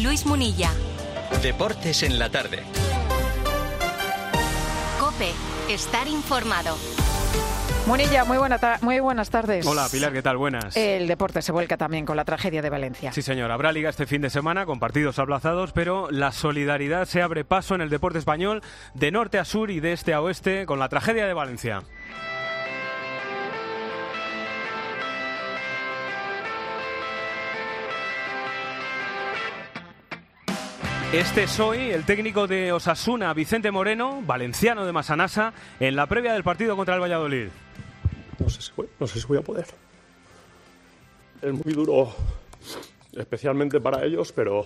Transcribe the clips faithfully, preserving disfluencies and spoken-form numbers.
Luis Munilla. Deportes en la tarde. COPE. Estar informado. Munilla, muy, buena ta- muy buenas tardes. Hola, Pilar, ¿qué tal? Buenas. El deporte se vuelca también con la tragedia de Valencia. Sí, señor. Habrá liga este fin de semana con partidos aplazados, pero la solidaridad se abre paso en el deporte español de norte a sur y de este a oeste con la tragedia de Valencia. Este es hoy el técnico de Osasuna, Vicente Moreno, valenciano de Massanassa, en la previa del partido contra el Valladolid. No sé si voy, no sé si voy a poder. Es muy duro, especialmente para ellos, pero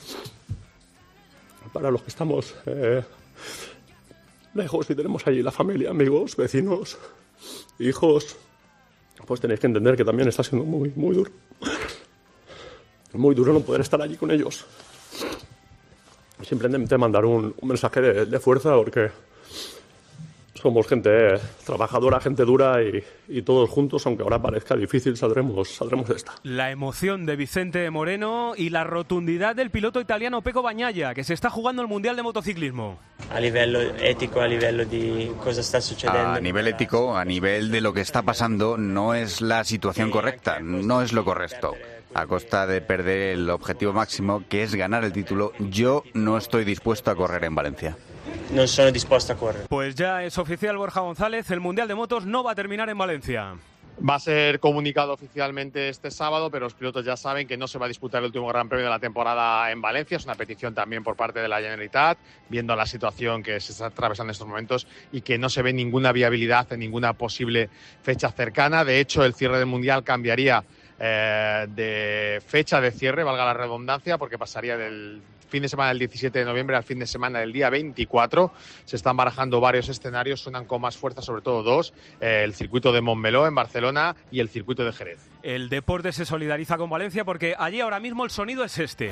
para los que estamos eh, lejos y tenemos allí la familia, amigos, vecinos, hijos, pues tenéis que entender que también está siendo muy, muy duro. Muy duro no poder estar allí con ellos. Simplemente mandar un, un mensaje de, de fuerza, porque somos gente eh, trabajadora, gente dura y, y todos juntos, aunque ahora parezca difícil, saldremos, saldremos de esta. La emoción de Vicente Moreno y la rotundidad del piloto italiano Pecco Bagnaia, que se está jugando el Mundial de Motociclismo. A nivel ético, a nivel de cosa está sucediendo. A nivel ético, a nivel de lo que está pasando, no es la situación correcta, no es lo correcto. A costa de perder el objetivo máximo, que es ganar el título, yo no estoy dispuesto a correr en Valencia. No sono dispuesto a correr. Pues ya es oficial, Borja González, el Mundial de Motos no va a terminar en Valencia. Va a ser comunicado oficialmente este sábado, pero los pilotos ya saben que no se va a disputar el último Gran Premio de la temporada en Valencia. Es una petición también por parte de la Generalitat, viendo la situación que se está atravesando en estos momentos y que no se ve ninguna viabilidad en ninguna posible fecha cercana. De hecho, el cierre del Mundial cambiaría eh, de fecha de cierre, valga la redundancia, porque pasaría del fin de semana del diecisiete de noviembre al fin de semana del día veinticuatro. Se están barajando varios escenarios, suenan con más fuerza, sobre todo dos, eh, el circuito de Montmeló en Barcelona y el circuito de Jerez. El deporte se solidariza con Valencia porque allí ahora mismo el sonido es este.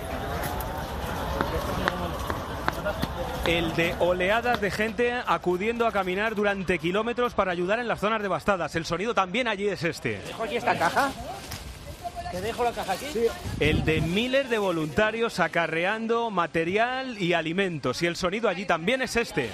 El de oleadas de gente acudiendo a caminar durante kilómetros para ayudar en las zonas devastadas. El sonido también allí es este. ¿Dejo aquí esta caja? ¿Te dejo la caja aquí? Sí. El de miles de voluntarios acarreando material y alimentos. Y el sonido allí también es este.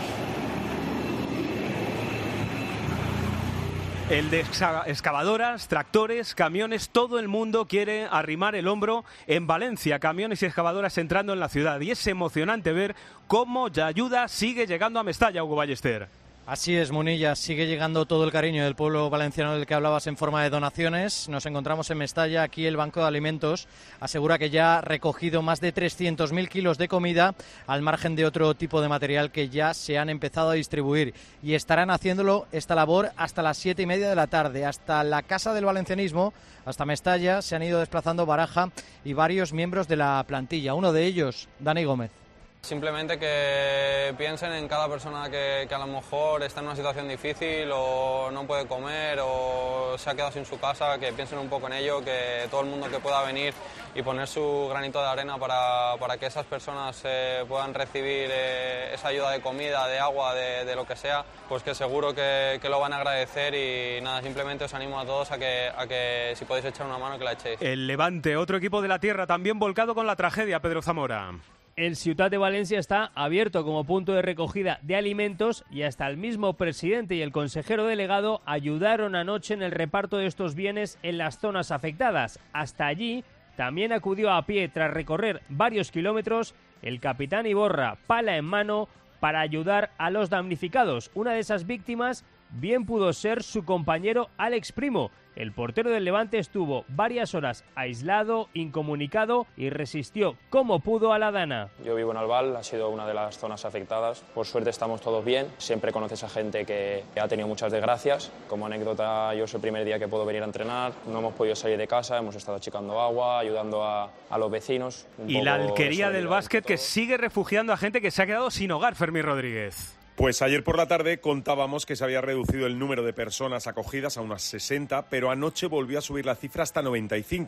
El de excavadoras, tractores, camiones, todo el mundo quiere arrimar el hombro en Valencia, camiones y excavadoras entrando en la ciudad. Y es emocionante ver cómo la ayuda sigue llegando a Mestalla, Hugo Ballester. Así es, Munilla, sigue llegando todo el cariño del pueblo valenciano del que hablabas en forma de donaciones. Nos encontramos en Mestalla, aquí el Banco de Alimentos asegura que ya ha recogido más de trescientos mil kilos de comida, al margen de otro tipo de material que ya se han empezado a distribuir. Y estarán haciéndolo esta labor hasta las siete y media de la tarde, hasta la Casa del Valencianismo, hasta Mestalla, se han ido desplazando Baraja y varios miembros de la plantilla. Uno de ellos, Dani Gómez. Simplemente que piensen en cada persona que, que a lo mejor está en una situación difícil o no puede comer o se ha quedado sin su casa, que piensen un poco en ello, que todo el mundo que pueda venir y poner su granito de arena para, para que esas personas eh, puedan recibir eh, esa ayuda de comida, de agua, de, de lo que sea, pues que seguro que, que lo van a agradecer. Y nada, simplemente os animo a todos a que, a que si podéis echar una mano, que la echéis. El Levante, otro equipo de la tierra, también volcado con la tragedia, Pedro Zamora. El Ciutat de Valencia está abierto como punto de recogida de alimentos y hasta el mismo presidente y el consejero delegado ayudaron anoche en el reparto de estos bienes en las zonas afectadas. Hasta allí también acudió a pie tras recorrer varios kilómetros el capitán Iborra, pala en mano, para ayudar a los damnificados. Una de esas víctimas bien pudo ser su compañero Alex Primo. El portero del Levante estuvo varias horas aislado, incomunicado y resistió como pudo a la dana. Yo vivo en Albal, ha sido una de las zonas afectadas. Por suerte estamos todos bien. Siempre conoces a gente que ha tenido muchas desgracias. Como anécdota, yo es el primer día que puedo venir a entrenar. No hemos podido salir de casa, hemos estado achicando agua, ayudando a, a los vecinos. Y la alquería del básquet que sigue refugiando a gente que se ha quedado sin hogar, Fermín Rodríguez. Pues ayer por la tarde contábamos que se había reducido el número de personas acogidas a unas sesenta, pero anoche volvió a subir la cifra hasta noventa y cinco.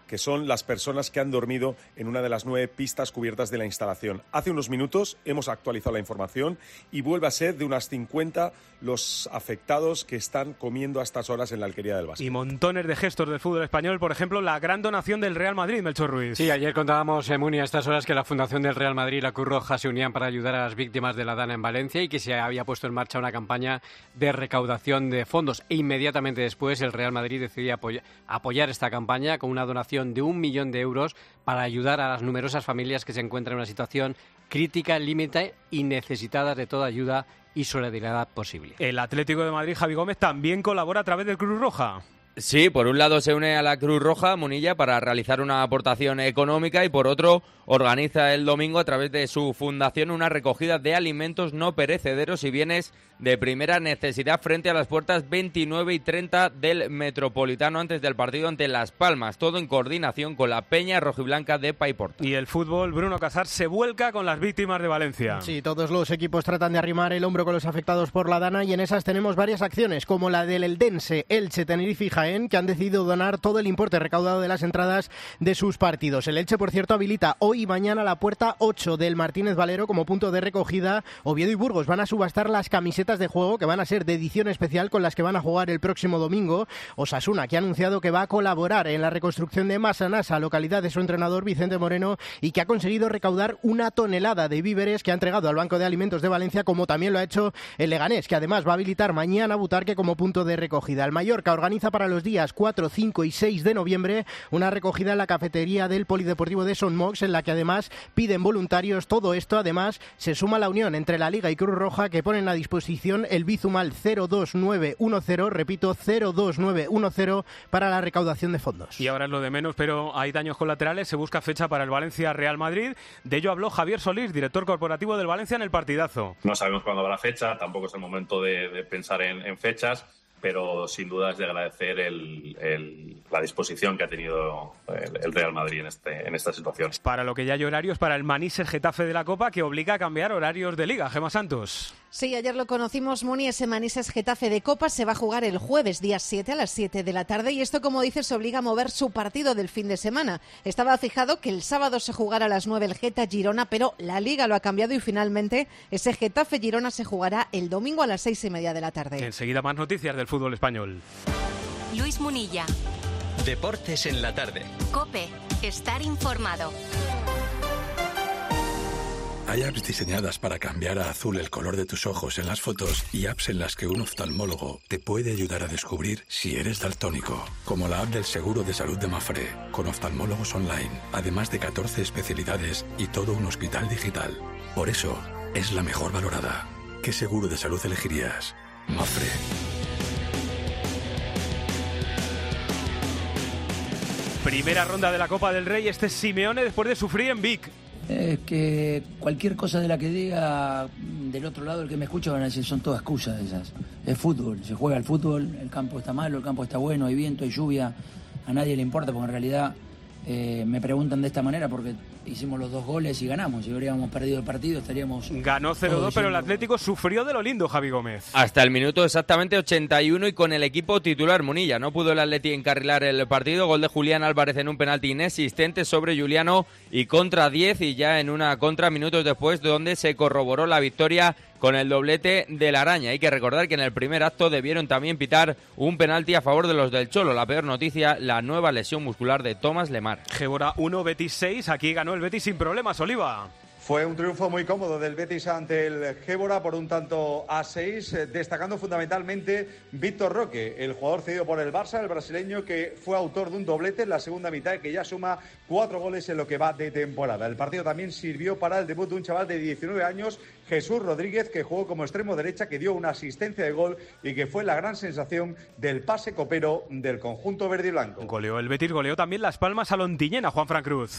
que son las personas que han dormido en una de las nueve pistas cubiertas de la instalación. Hace unos minutos hemos actualizado la información y vuelve a ser de unas cincuenta los afectados que están comiendo a estas horas en la Alquería del Básquet. Y montones de gestos del fútbol español, por ejemplo, la gran donación del Real Madrid, Melchor Ruiz. Sí, ayer contábamos, eh, Muni, a estas horas que la Fundación del Real Madrid y la Cruz Roja se unían para ayudar a las víctimas de la Dana en Valencia y que se había puesto en marcha una campaña de recaudación de fondos. E inmediatamente después el Real Madrid decidió apoy- apoyar esta campaña con una donación de un millón de euros para ayudar a las numerosas familias que se encuentran en una situación crítica, límite y necesitadas de toda ayuda y solidaridad posible. El Atlético de Madrid, Javi Gómez, también colabora a través del Cruz Roja. Sí, por un lado se une a la Cruz Roja, Munilla, para realizar una aportación económica y por otro organiza el domingo a través de su fundación una recogida de alimentos no perecederos y bienes de primera necesidad frente a las puertas veintinueve y treinta del Metropolitano antes del partido ante Las Palmas, todo en coordinación con la Peña Rojiblanca de Paiporta. Y el fútbol, Bruno Casar se vuelca con las víctimas de Valencia. Sí, todos los equipos tratan de arrimar el hombro con los afectados por la Dana y en esas tenemos varias acciones, como la del Eldense, Elche, Tenerife y Jaén, que han decidido donar todo el importe recaudado de las entradas de sus partidos. El Elche, por cierto, habilita hoy y mañana la puerta ocho del Martínez Valero como punto de recogida. Oviedo y Burgos van a subastar las camisetas de juego que van a ser de edición especial con las que van a jugar el próximo domingo. Osasuna, que ha anunciado que va a colaborar en la reconstrucción de Massanassa, localidad de su entrenador Vicente Moreno, y que ha conseguido recaudar una tonelada de víveres que ha entregado al Banco de Alimentos de Valencia, como también lo ha hecho el Leganés, que además va a habilitar mañana Butarque como punto de recogida. El Mallorca organiza para los días cuatro, cinco y seis de noviembre una recogida en la cafetería del Polideportivo de Son Mox, en la que además piden voluntarios. Todo esto además se suma a la unión entre la Liga y Cruz Roja, que ponen a disposición el Bizumal cero dos nueve uno cero, repito, cero dos nueve uno cero para la recaudación de fondos. Y ahora es lo de menos, pero hay daños colaterales, se busca fecha para el Valencia-Real Madrid. De ello habló Javier Solís, director corporativo del Valencia, en el partidazo. No sabemos cuándo habrá fecha, tampoco es el momento de, de pensar en, en fechas, pero sin duda es de agradecer el, el, la disposición que ha tenido el, el Real Madrid en, este, en esta situación. Para lo que ya hay horarios para el Manises Getafe de la Copa, que obliga a cambiar horarios de Liga. Gemma Santos. Sí, ayer lo conocimos, Muni, ese Manises Getafe de Copa se va a jugar el jueves, día siete, a las siete de la tarde, y esto, como dices, obliga a mover su partido del fin de semana. Estaba fijado que el sábado se jugara a las nueve el Geta-Girona, pero la Liga lo ha cambiado y finalmente ese Getafe-Girona se jugará el domingo a las seis y media de la tarde. Enseguida más noticias del fútbol español. Luis Munilla. Deportes en la tarde. COPE. Estar informado. Hay apps diseñadas para cambiar a azul el color de tus ojos en las fotos y apps en las que un oftalmólogo te puede ayudar a descubrir si eres daltónico, como la app del Seguro de Salud de Mafre, con oftalmólogos online, además de catorce especialidades y todo un hospital digital. Por eso, es la mejor valorada. ¿Qué seguro de salud elegirías? Mafre. Primera ronda de la Copa del Rey, este es Simeone después de sufrir en Vic. Es que cualquier cosa de la que diga del otro lado, el que me escucha van a decir, son todas excusas esas. Es fútbol, se juega el fútbol, el campo está malo, el campo está bueno, hay viento, hay lluvia, a nadie le importa porque en realidad eh, me preguntan de esta manera porque hicimos los dos goles y ganamos. Si hubiéramos perdido el partido estaríamos... Ganó cero dos, pero el Atlético sufrió de lo lindo, Javi Gómez. Hasta el minuto exactamente ochenta y uno y con el equipo titular, Munilla. No pudo el Atleti encarrilar el partido. Gol de Julián Álvarez en un penalti inexistente sobre Juliano y contra diez, y ya en una contra minutos después, donde se corroboró la victoria con el doblete de la Araña. Hay que recordar que en el primer acto debieron también pitar un penalti a favor de los del Cholo. La peor noticia, la nueva lesión muscular de Tomás Lemar. Gébora uno, Betis seis. Aquí ganó el Betis sin problemas, Oliva. Fue un triunfo muy cómodo del Betis ante el Gébora por un tanto a seis, destacando fundamentalmente Víctor Roque, el jugador cedido por el Barça, el brasileño, que fue autor de un doblete en la segunda mitad y que ya suma cuatro goles en lo que va de temporada. El partido también sirvió para el debut de un chaval de diecinueve años, Jesús Rodríguez, que jugó como extremo derecha, que dio una asistencia de gol y que fue la gran sensación del pase copero del conjunto verde y blanco. Goleó el Betis, goleó también Las Palmas a Lontiñena, Juanfran Cruz.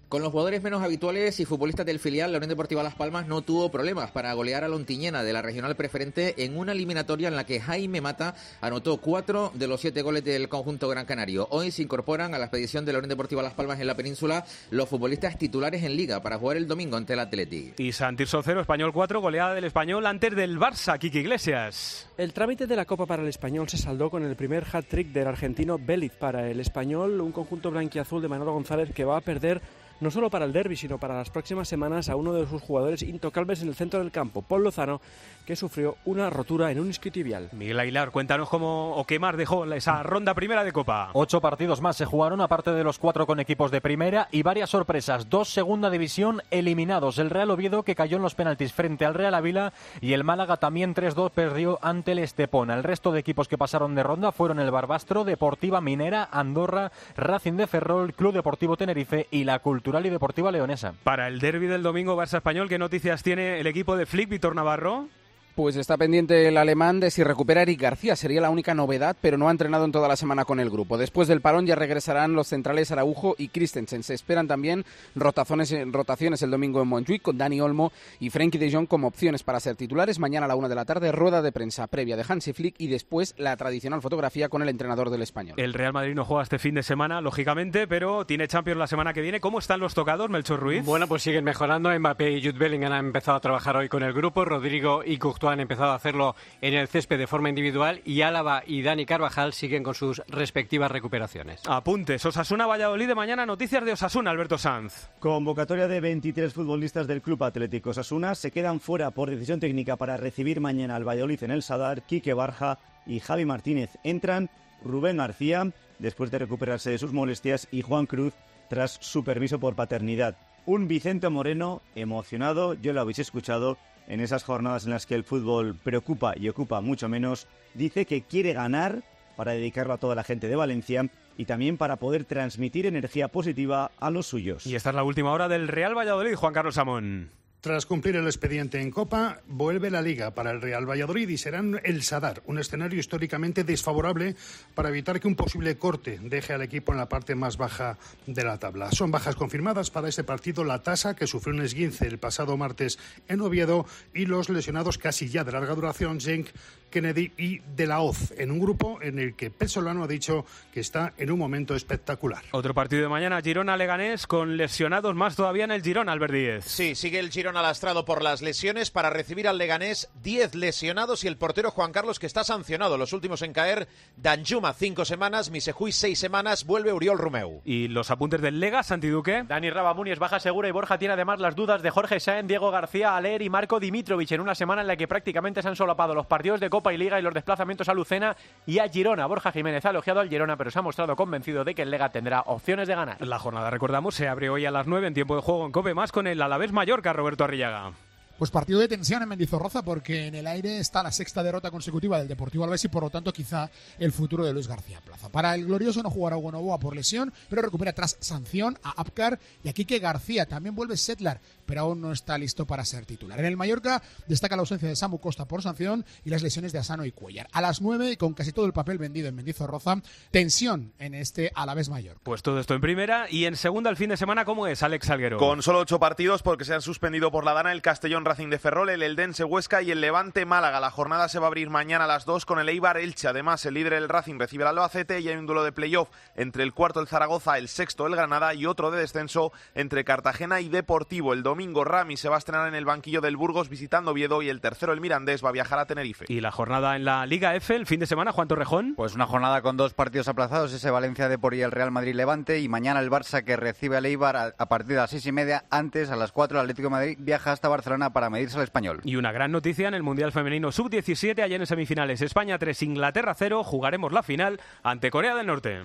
Con los jugadores menos habituales y futbolistas del filial, la Unión Deportiva Las Palmas no tuvo problemas para golear a la Ontiñena de la Regional Preferente en una eliminatoria en la que Jaime Mata anotó cuatro de los siete goles del conjunto gran canario. Hoy se incorporan a la expedición de la Unión Deportiva Las Palmas en la península los futbolistas titulares en Liga para jugar el domingo ante el Athletic. Y Santirso cero, Español cuatro, goleada del Español antes del Barça, Quique Iglesias. El trámite de la Copa para el Español se saldó con el primer hat-trick del argentino Vélez para el Español, un conjunto blanquiazul de Manolo González que va a perder no solo para el derbi, sino para las próximas semanas a uno de sus jugadores intocables en el centro del campo, Paul Lozano, que sufrió una rotura en un isquiotibial. Miguel Aguilar, cuéntanos cómo o qué más dejó esa ronda primera de Copa. Ocho partidos más se jugaron, aparte de los cuatro con equipos de primera, y varias sorpresas. Dos segunda división eliminados. El Real Oviedo, que cayó en los penaltis frente al Real Ávila, y el Málaga también tres dos perdió ante el Estepona. El resto de equipos que pasaron de ronda fueron el Barbastro, Deportiva Minera, Andorra, Racing de Ferrol, Club Deportivo Tenerife y la Cultural y Deportiva Leonesa. Para el derbi del domingo Barça Español, ¿qué noticias tiene el equipo de Flick, Víctor Navarro? Pues está pendiente el alemán de si recupera Eric García, sería la única novedad, pero no ha entrenado en toda la semana con el grupo. Después del parón ya regresarán los centrales Araujo y Christensen. Se esperan también rotaciones, rotaciones el domingo en Montjuic con Dani Olmo y Frenkie de Jong como opciones para ser titulares. Mañana a la una de la tarde, rueda de prensa previa de Hansi Flick y después la tradicional fotografía con el entrenador del Español. El Real Madrid no juega este fin de semana, lógicamente, pero tiene Champions la semana que viene. ¿Cómo están los tocados, Melchor Ruiz? Bueno, pues siguen mejorando. Mbappé y Jude Bellingham han empezado a trabajar hoy con el grupo. Rodrigo y Courtois han empezado a hacerlo en el césped de forma individual y Álava y Dani Carvajal siguen con sus respectivas recuperaciones. Apuntes. Osasuna-Valladolid de mañana. Noticias de Osasuna, Alberto Sanz. Convocatoria de veintitrés futbolistas del Club Atlético Osasuna. Se quedan fuera por decisión técnica para recibir mañana al Valladolid en el Sadar. Quique Barja y Javi Martínez. Entran Rubén García después de recuperarse de sus molestias y Juan Cruz tras su permiso por paternidad. Un Vicente Moreno emocionado, yo lo habéis escuchado, en esas jornadas en las que el fútbol preocupa y ocupa mucho menos, dice que quiere ganar para dedicarlo a toda la gente de Valencia y también para poder transmitir energía positiva a los suyos. Y esta es la última hora del Real Valladolid, Juan Carlos Samón. Tras cumplir el expediente en Copa, vuelve la Liga para el Real Valladolid y será el Sadar, un escenario históricamente desfavorable para evitar que un posible corte deje al equipo en la parte más baja de la tabla. Son bajas confirmadas para este partido la Tasa, que sufrió un esguince el pasado martes en Oviedo, y los lesionados casi ya de larga duración, Genk, Kennedy y De La Hoz, en un grupo en el que Pesolano ha dicho que está en un momento espectacular. Otro partido de mañana, Girona-Leganés, con lesionados más todavía en el Girona, Albert Díez. Sí, sigue el Girona lastrado por las lesiones para recibir al Leganés, diez lesionados y el portero Juan Carlos, que está sancionado, los últimos en caer, Danjuma cinco semanas, Misejuy seis semanas, vuelve Oriol Romeu. Y los apuntes del Lega, Santi Duque. Dani Rabamuni es baja segura y Borja tiene además las dudas de Jorge Sáenz, Diego García, Aler y Marco Dimitrovic en una semana en la que prácticamente se han solapado los partidos de Copa y Liga y los desplazamientos a Lucena y a Girona. Borja Jiménez ha elogiado al Girona, pero se ha mostrado convencido de que el Lega tendrá opciones de ganar. La jornada, recordamos, se abre hoy a las nueve en tiempo de juego en COPE más con el Alavés Mallorca, Roberto Arrillaga. Pues partido de tensión en Mendizorroza porque en el aire está la sexta derrota consecutiva del Deportivo Alavés y por lo tanto quizá el futuro de Luis García Plaza. Para el glorioso no jugará Hugo Novoa por lesión, pero recupera tras sanción a Apcar y a Quique García. También vuelve Settler, pero aún no está listo para ser titular. En el Mallorca destaca la ausencia de Samu Costa por sanción y las lesiones de Asano y Cuellar. A las nueve, y con casi todo el papel vendido en Mendizorroza, tensión en este Alavés Mallorca. Pues todo esto en primera y en segunda el fin de semana, ¿cómo es, Alex Salguero? Con solo ocho partidos porque se han suspendido por la Dana el Castellón Racing de Ferrol, el Eldense Huesca y el Levante Málaga. La jornada se va a abrir mañana a las dos con el Eibar Elche. Además, el líder el Racing recibe al Albacete y hay un duelo de playoff entre el cuarto el Zaragoza, el sexto el Granada y otro de descenso entre Cartagena y Deportivo. El domingo Rami se va a estrenar en el banquillo del Burgos visitando Oviedo y el tercero el Mirandés va a viajar a Tenerife. Y la jornada en la Liga F el fin de semana, Juan Torrejón. Pues una jornada con dos partidos aplazados, ese Valencia Depor y el Real Madrid Levante, y mañana el Barça que recibe al Eibar a, a partir de las seis y media. Antes, a las cuatro, el Atlético de Madrid viaja hasta Barcelona para medirse al Español. Y una gran noticia en el Mundial Femenino sub diecisiete, ayer en semifinales España tres, Inglaterra cero, jugaremos la final ante Corea del Norte.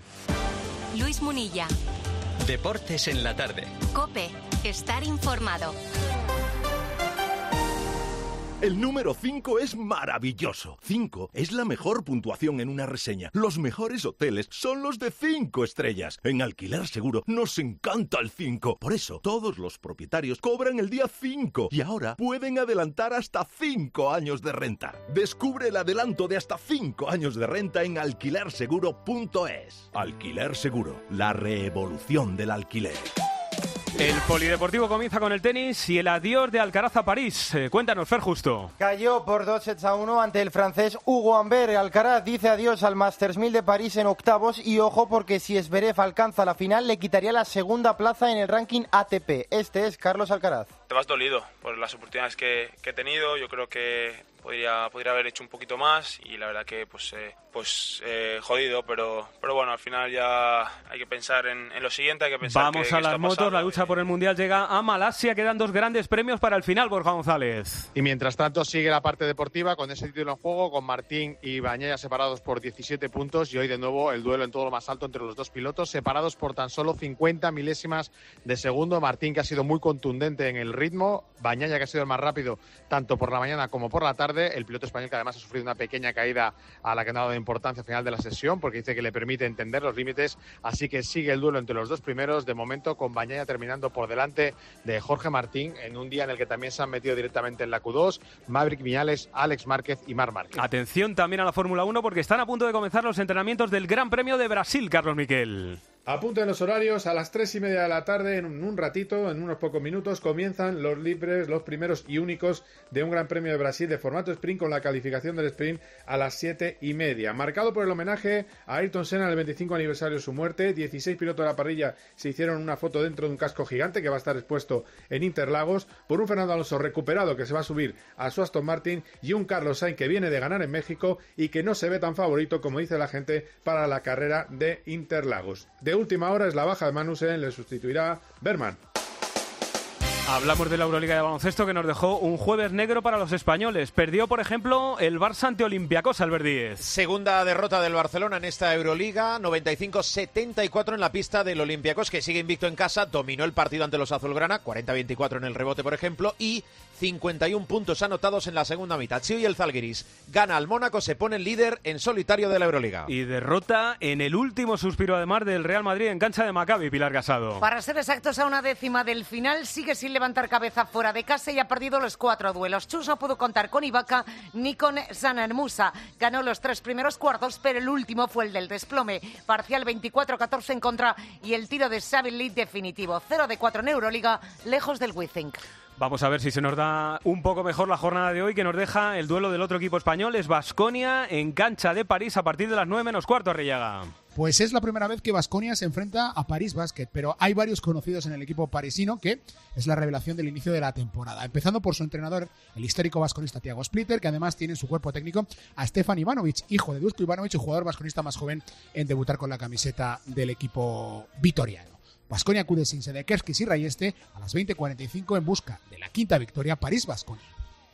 Luis Munilla. Deportes en la tarde. COPE, estar informado. El número cinco es maravilloso. cinco es la mejor puntuación en una reseña. Los mejores hoteles son los de cinco estrellas. En Alquiler Seguro nos encanta el cinco. Por eso, todos los propietarios cobran el día cinco y ahora pueden adelantar hasta cinco años de renta. Descubre el adelanto de hasta cinco años de renta en alquiler seguro punto es. Alquiler Seguro, la revolución del alquiler. El polideportivo comienza con el tenis y el adiós de Alcaraz a París. Eh, cuéntanos, Fer Justo. Cayó por dos sets a uno ante el francés Hugo Humbert. Alcaraz dice adiós al Masters mil de París en octavos y ojo porque si Zverev alcanza la final le quitaría la segunda plaza en el ranking A T P. Este es Carlos Alcaraz. Te vas dolido por las oportunidades que, que he tenido. Yo creo que podría, podría haber hecho un poquito más y la verdad que pues, eh, pues eh, jodido, pero, pero bueno, al final ya hay que pensar en, en lo siguiente, hay que pensar Vamos que, a que las está motos, pasando. la lucha por el Mundial llega a Malasia, quedan dos grandes premios para el final, Borja González. Y mientras tanto sigue la parte deportiva con ese título en juego, con Martín y Bañaya separados por diecisiete puntos y hoy de nuevo el duelo en todo lo más alto entre los dos pilotos, separados por tan solo cincuenta milésimas de segundo. Martín, que ha sido muy contundente en el ritmo, Bañaya, que ha sido el más rápido tanto por la mañana como por la tarde, el piloto español que además ha sufrido una pequeña caída a la que no ha dado importancia al final de la sesión porque dice que le permite entender los límites, así que sigue el duelo entre los dos primeros, de momento con Bañaya terminando por delante de Jorge Martín en un día en el que también se han metido directamente en la Q dos Maverick Viñales, Alex Márquez y Marc Márquez. Atención también a la Fórmula uno porque están a punto de comenzar los entrenamientos del Gran Premio de Brasil, Carlos Miquel. Apunten los horarios, a las tres y media de la tarde, en un ratito, en unos pocos minutos, comienzan los libres, los primeros y únicos de un Gran Premio de Brasil de formato sprint con la calificación del sprint a las siete y media. Marcado por el homenaje a Ayrton Senna en el veinticinco aniversario de su muerte, dieciséis pilotos de la parrilla se hicieron una foto dentro de un casco gigante que va a estar expuesto en Interlagos, por un Fernando Alonso recuperado que se va a subir a su Aston Martin y un Carlos Sainz que viene de ganar en México y que no se ve tan favorito como dice la gente para la carrera de Interlagos. De última hora es la baja de Magnussen, le sustituirá Berman. Hablamos de la Euroliga de baloncesto que nos dejó un jueves negro para los españoles. Perdió, por ejemplo, el Barça ante Olympiacos, Albert Díez. Segunda derrota del Barcelona en esta Euroliga, noventa y cinco setenta y cuatro en la pista del Olympiacos, que sigue invicto en casa, dominó el partido ante los azulgrana, cuarenta a veinticuatro en el rebote, por ejemplo, y cincuenta y uno puntos anotados en la segunda mitad. Si hoy el Zalgiris gana al Mónaco, se pone el líder en solitario de la Euroliga. Y derrota en el último suspiro, además, del Real Madrid en cancha de Maccabi, Pilar Casado. Para ser exactos, a una décima del final, sigue sin levantar cabeza fuera de casa y ha perdido los cuatro duelos. Chus no pudo contar con Ibaka ni con Sanan Musa. Ganó los tres primeros cuartos, pero el último fue el del desplome. Parcial veinticuatro a catorce en contra y el tiro de Xavi Lee definitivo. cero de cuatro en Euroliga, lejos del Withink. Vamos a ver si se nos da un poco mejor la jornada de hoy, que nos deja el duelo del otro equipo español. Es Baskonia en cancha de París a partir de las nueve menos cuarto, Arrillaga. Pues es la primera vez que Baskonia se enfrenta a París Basket, pero hay varios conocidos en el equipo parisino que es la revelación del inicio de la temporada. Empezando por su entrenador, el histórico basconista Thiago Splitter, que además tiene en su cuerpo técnico a Stefan Ivanovic, hijo de Dusko Ivanovic, el jugador basconista más joven en debutar con la camiseta del equipo vitoriano. Baskonia acude sin Sedekerskis y Rayeste a las veinte cuarenta y cinco en busca de la quinta victoria París-Baskonia.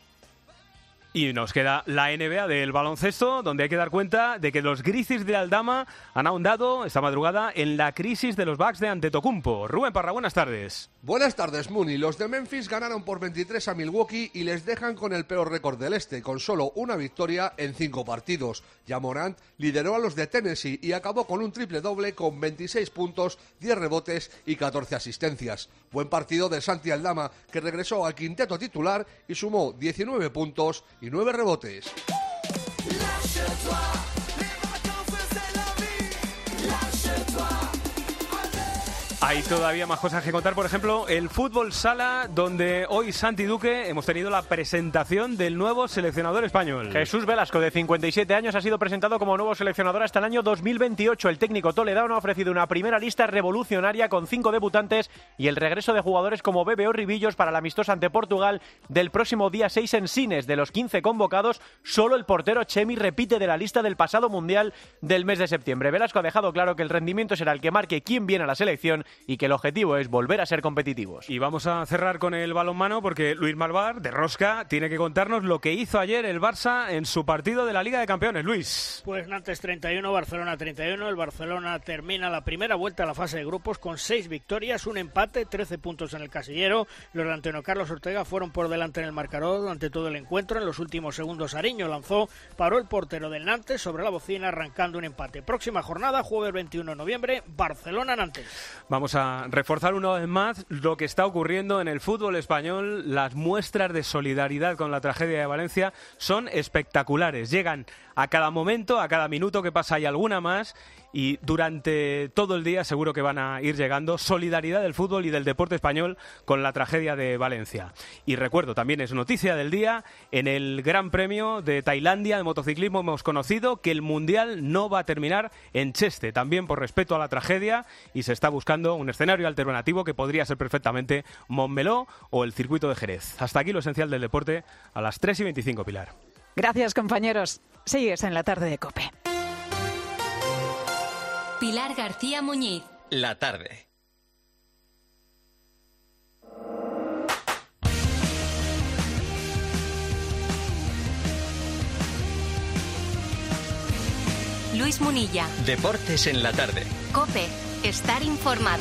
Y nos queda la N B A del baloncesto, donde hay que dar cuenta de que los Grizzlies de Aldama han ahondado esta madrugada en la crisis de los Bucks de Antetokounmpo. Rubén Parra, buenas tardes. Buenas tardes, Muni. Los de Memphis ganaron por veintitrés a Milwaukee y les dejan con el peor récord del este, con solo una victoria en cinco partidos. Ja Morant lideró a los de Tennessee y acabó con un triple doble con veintiséis puntos, diez rebotes y catorce asistencias. Buen partido de Santi Aldama, que regresó al quinteto titular y sumó diecinueve puntos y nueve rebotes. Hay todavía más cosas que contar, por ejemplo, el fútbol sala, donde hoy Santi Duque hemos tenido la presentación del nuevo seleccionador español. Jesús Velasco, de cincuenta y siete años, ha sido presentado como nuevo seleccionador hasta el año dos mil veintiocho. El técnico toledano ha ofrecido una primera lista revolucionaria con cinco debutantes y el regreso de jugadores como Bebe o Ribillos para la amistosa ante Portugal del próximo día seis en Sines. De los quince convocados, solo el portero Chemi repite de la lista del pasado Mundial del mes de septiembre. Velasco ha dejado claro que el rendimiento será el que marque quién viene a la selección y que el objetivo es volver a ser competitivos. Y vamos a cerrar con el balonmano porque Luis Malvar, de Rosca, tiene que contarnos lo que hizo ayer el Barça en su partido de la Liga de Campeones. Luis. Pues Nantes treinta y uno, Barcelona treinta y uno. El Barcelona termina la primera vuelta a la fase de grupos con seis victorias, un empate, trece puntos en el casillero. Los de Antonio Carlos Ortega fueron por delante en el marcador durante todo el encuentro. En los últimos segundos Ariño lanzó, paró el portero del Nantes sobre la bocina arrancando un empate. Próxima jornada, jueves veintiuno de noviembre, Barcelona-Nantes. Vamos a reforzar una vez más lo que está ocurriendo en el fútbol español. Las muestras de solidaridad con la tragedia de Valencia son espectaculares. Llegan a cada momento, a cada minuto que pasa hay alguna más. y durante todo el día seguro que van a ir llegando. Solidaridad del fútbol y del deporte español con la tragedia de Valencia. Y recuerdo, también es noticia del día, en el Gran Premio de Tailandia de motociclismo hemos conocido que el Mundial no va a terminar en Cheste, también por respeto a la tragedia, y se está buscando un escenario alternativo que podría ser perfectamente Montmeló o el circuito de Jerez. Hasta aquí lo esencial del deporte a las tres y veinticinco, Pilar. Gracias, compañeros. Sigues en la tarde de COPE. Pilar García Muñiz. La tarde. Luis Munilla. Deportes en la tarde. COPE. Estar informado.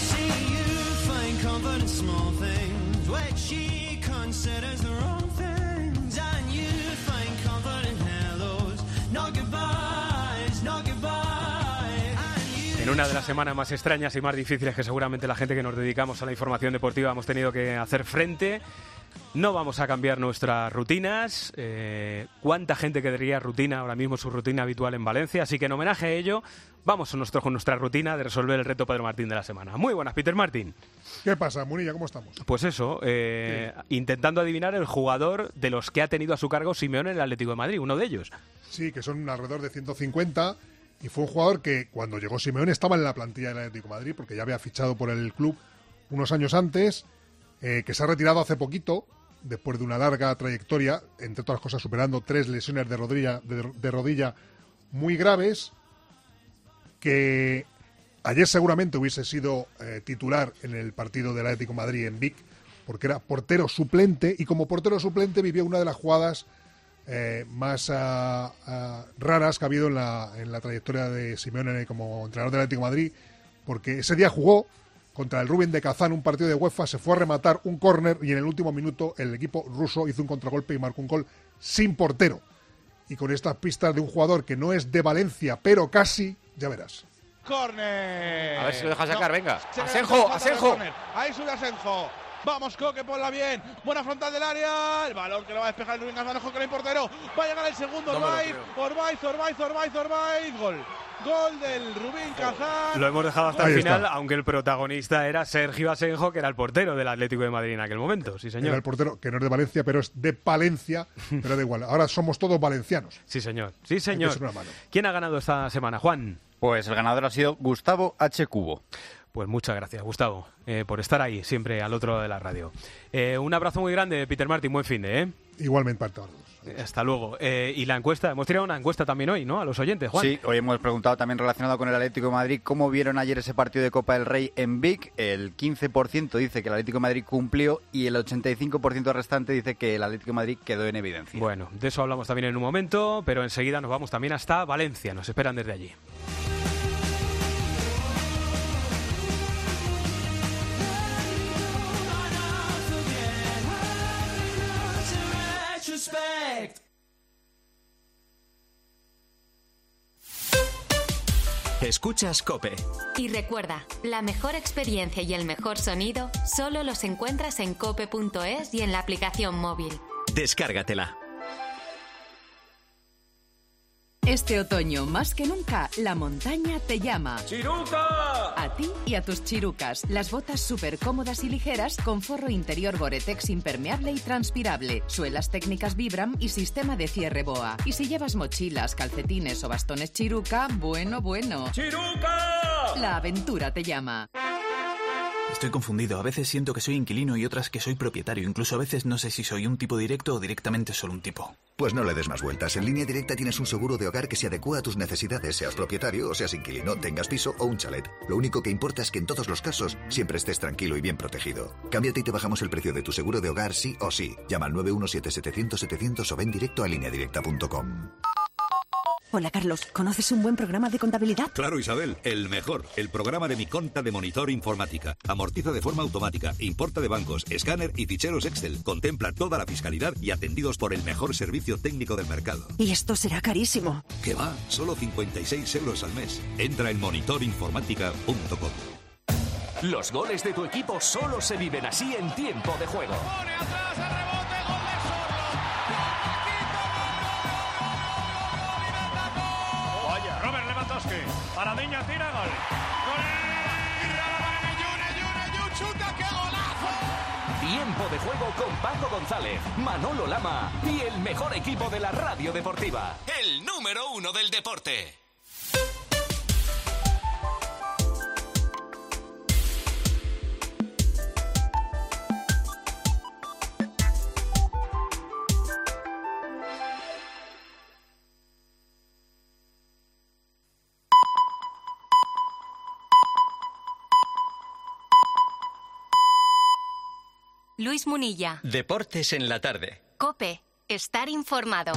En una de las semanas más extrañas y más difíciles que seguramente la gente que nos dedicamos a la información deportiva hemos tenido que hacer frente, no vamos a cambiar nuestras rutinas. Eh, ¿Cuánta gente querría rutina ahora mismo, su rutina habitual en Valencia? Así que en homenaje a ello, vamos a nuestro, con nuestra rutina de resolver el reto Pedro Martín de la semana. Muy buenas, Peter Martín. ¿Qué pasa, Munilla? ¿Cómo estamos? Pues eso, eh, sí. intentando adivinar el jugador de los que ha tenido a su cargo Simeone en el Atlético de Madrid, uno de ellos. Sí, que son alrededor de ciento cincuenta. Y fue un jugador que cuando llegó Simeone estaba en la plantilla del Atlético de Madrid porque ya había fichado por el club unos años antes, eh, que se ha retirado hace poquito, después de una larga trayectoria, entre otras cosas superando tres lesiones de rodilla, de, de rodilla muy graves, que ayer seguramente hubiese sido eh, titular en el partido del Atlético de Madrid en Vic, porque era portero suplente, y como portero suplente vivió una de las jugadas Eh, más uh, uh, raras que ha habido en la, en la trayectoria de Simeone como entrenador del Atlético de Madrid, porque ese día jugó contra el Rubin de Kazán, un partido de UEFA, se fue a rematar un córner y en el último minuto el equipo ruso hizo un contragolpe y marcó un gol sin portero. Y con estas pistas de un jugador que no es de Valencia, pero casi, ya verás. Córner. A ver si lo deja sacar, no. venga. Asenjo, Asenjo. Ahí sube Asenjo. Vamos, Coque, ponla bien. Buena frontal del área. El balón que lo va a despejar el Rubin Kazán. Ojo que no hay portero. Va a llegar el segundo. No Orbaiz, Orbaiz, Orbaiz, Orbaiz, Orbaiz. Gol. Gol del Rubin Kazán. Lo hemos dejado hasta Ahí el final, está. aunque el protagonista era Sergio Asenjo, que era el portero del Atlético de Madrid en aquel momento. Sí, señor. Era el portero, que no es de Valencia, pero es de Palencia. Pero da igual. Ahora somos todos valencianos. Sí, señor. Sí, señor. Hay que echar una mano. ¿Quién ha ganado esta semana, Juan? Pues el ganador ha sido Gustavo H. Cubo. Pues muchas gracias, Gustavo, eh, por estar ahí siempre al otro lado de la radio. Eh, un abrazo muy grande, Peter Martín, buen fin de, ¿eh? Igualmente para todos. Eh, hasta luego. Eh, y la encuesta, hemos tirado una encuesta también hoy, ¿no? A los oyentes, Juan. Sí, hoy hemos preguntado también relacionado con el Atlético de Madrid cómo vieron ayer ese partido de Copa del Rey en Vic. El quince por ciento dice que el Atlético de Madrid cumplió y el ochenta y cinco por ciento restante dice que el Atlético de Madrid quedó en evidencia. Bueno, de eso hablamos también en un momento, pero enseguida nos vamos también hasta Valencia, nos esperan desde allí. Escuchas COPE. Y recuerda, la mejor experiencia y el mejor sonido solo los encuentras en cope punto es y en la aplicación móvil. Descárgatela. Este otoño, más que nunca, la montaña te llama. ¡Chiruca! A ti y a tus chirucas. Las botas súper cómodas y ligeras con forro interior Gore-Tex impermeable y transpirable, suelas técnicas Vibram y sistema de cierre BOA. Y si llevas mochilas, calcetines o bastones Chiruca, bueno, bueno. ¡Chiruca! La aventura te llama. Estoy confundido. A veces siento que soy inquilino y otras que soy propietario. Incluso a veces no sé si soy un tipo directo o directamente solo un tipo. Pues no le des más vueltas. En Línea Directa tienes un seguro de hogar que se adecua a tus necesidades, seas propietario o seas inquilino, tengas piso o un chalet. Lo único que importa es que en todos los casos siempre estés tranquilo y bien protegido. Cámbiate y te bajamos el precio de tu seguro de hogar sí o sí. Llama al nueve uno siete setecientos setecientos o ven directo a línea directa punto com. Hola, Carlos. ¿Conoces un buen programa de contabilidad? Claro, Isabel. El mejor. El programa de Mi Conta de Monitor Informática. Amortiza de forma automática. Importa de bancos, escáner y ficheros Excel. Contempla toda la fiscalidad y atendidos por el mejor servicio técnico del mercado. Y esto será carísimo. ¿Qué va? Solo cincuenta y seis euros al mes. Entra en monitor informática punto com. Los goles de tu equipo solo se viven así en tiempo de juego. Pone atrás el rebote, gol de Sorlo. Vaya, Robert Lewandowski. Paradiña tira, gol. ¡Chuta, qué golazo! Tiempo de juego con Paco González, Manolo Lama y el mejor equipo de la radio deportiva. El número uno del deporte. Luis Munilla. Deportes en la tarde. COPE. Estar informado.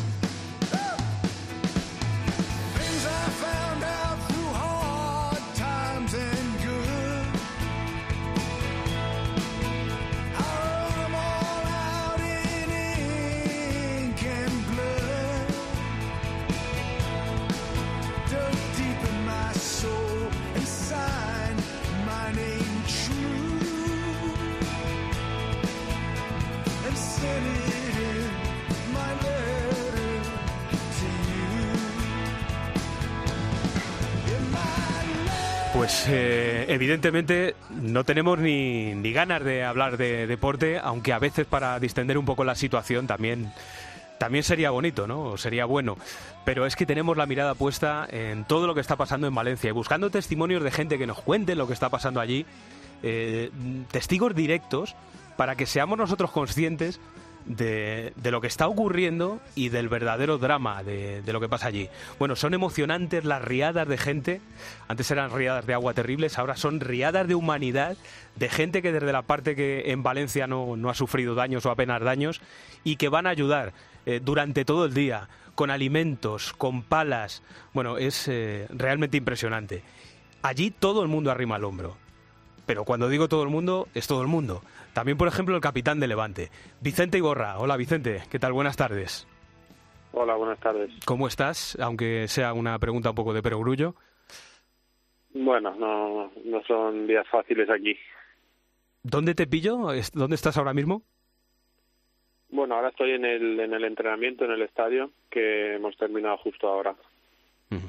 Pues eh, evidentemente no tenemos ni, ni ganas de hablar de deporte, aunque a veces para distender un poco la situación también, también sería bonito, ¿no? Sería bueno. Pero es que tenemos la mirada puesta en todo lo que está pasando en Valencia y buscando testimonios de gente que nos cuente lo que está pasando allí, eh, testigos directos, para que seamos nosotros conscientes De, de lo que está ocurriendo y del verdadero drama de, de lo que pasa allí. Bueno, son emocionantes las riadas de gente. Antes eran riadas de agua terribles, ahora son riadas de humanidad, de gente que desde la parte que en Valencia no, no ha sufrido daños o apenas daños y que van a ayudar eh, durante todo el día, con alimentos, con palas. Bueno, es eh, realmente impresionante. Allí todo el mundo arrima el hombro. Pero cuando digo todo el mundo, es todo el mundo. También, por ejemplo, el capitán de Levante, Vicente Iborra. Hola, Vicente. ¿Qué tal? Buenas tardes. Hola, buenas tardes. ¿Cómo estás? Aunque sea una pregunta un poco de perogrullo. Bueno, no, no son días fáciles aquí. ¿Dónde te pillo? ¿Dónde estás ahora mismo? Bueno, ahora estoy en el, en el entrenamiento, en el estadio, que hemos terminado justo ahora. Uh-huh.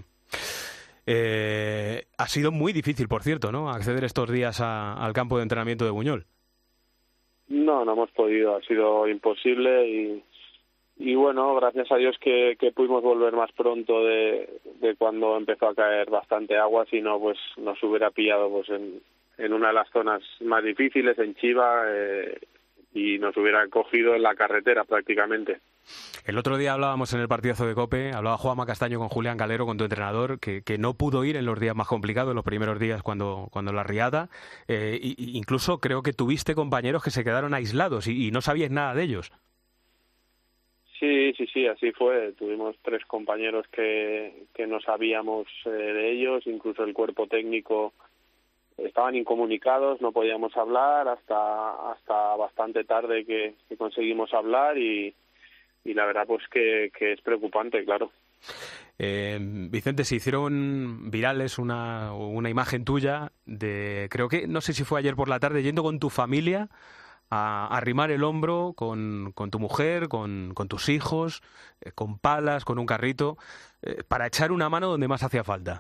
Eh, ha sido muy difícil, por cierto, ¿no? Acceder estos días a, al campo de entrenamiento de Buñol. No, no hemos podido, ha sido imposible y, y bueno, gracias a Dios que, que pudimos volver más pronto de, de cuando empezó a caer bastante agua, si no, pues nos hubiera pillado pues en, en una de las zonas más difíciles, en Chiva, eh, y nos hubiera cogido en la carretera prácticamente. El otro día hablábamos en el partidazo de COPE, hablaba Juanma Castaño con Julián Calero, con tu entrenador, que, que no pudo ir en los días más complicados, en los primeros días cuando, cuando la riada. Eh, y, incluso creo que tuviste compañeros que se quedaron aislados y, y no sabías nada de ellos. Sí, sí, sí, así fue. Tuvimos tres compañeros que, que no sabíamos eh, de ellos, incluso el cuerpo técnico estaban incomunicados, no podíamos hablar hasta, hasta bastante tarde que, que conseguimos hablar y... Y la verdad, pues que, que es preocupante, claro. Eh, Vicente, se hicieron virales una, una imagen tuya de, creo que, no sé si fue ayer por la tarde, yendo con tu familia a, a arrimar el hombro con, con tu mujer, con, con tus hijos, eh, con palas, con un carrito, eh, para echar una mano donde más hacía falta.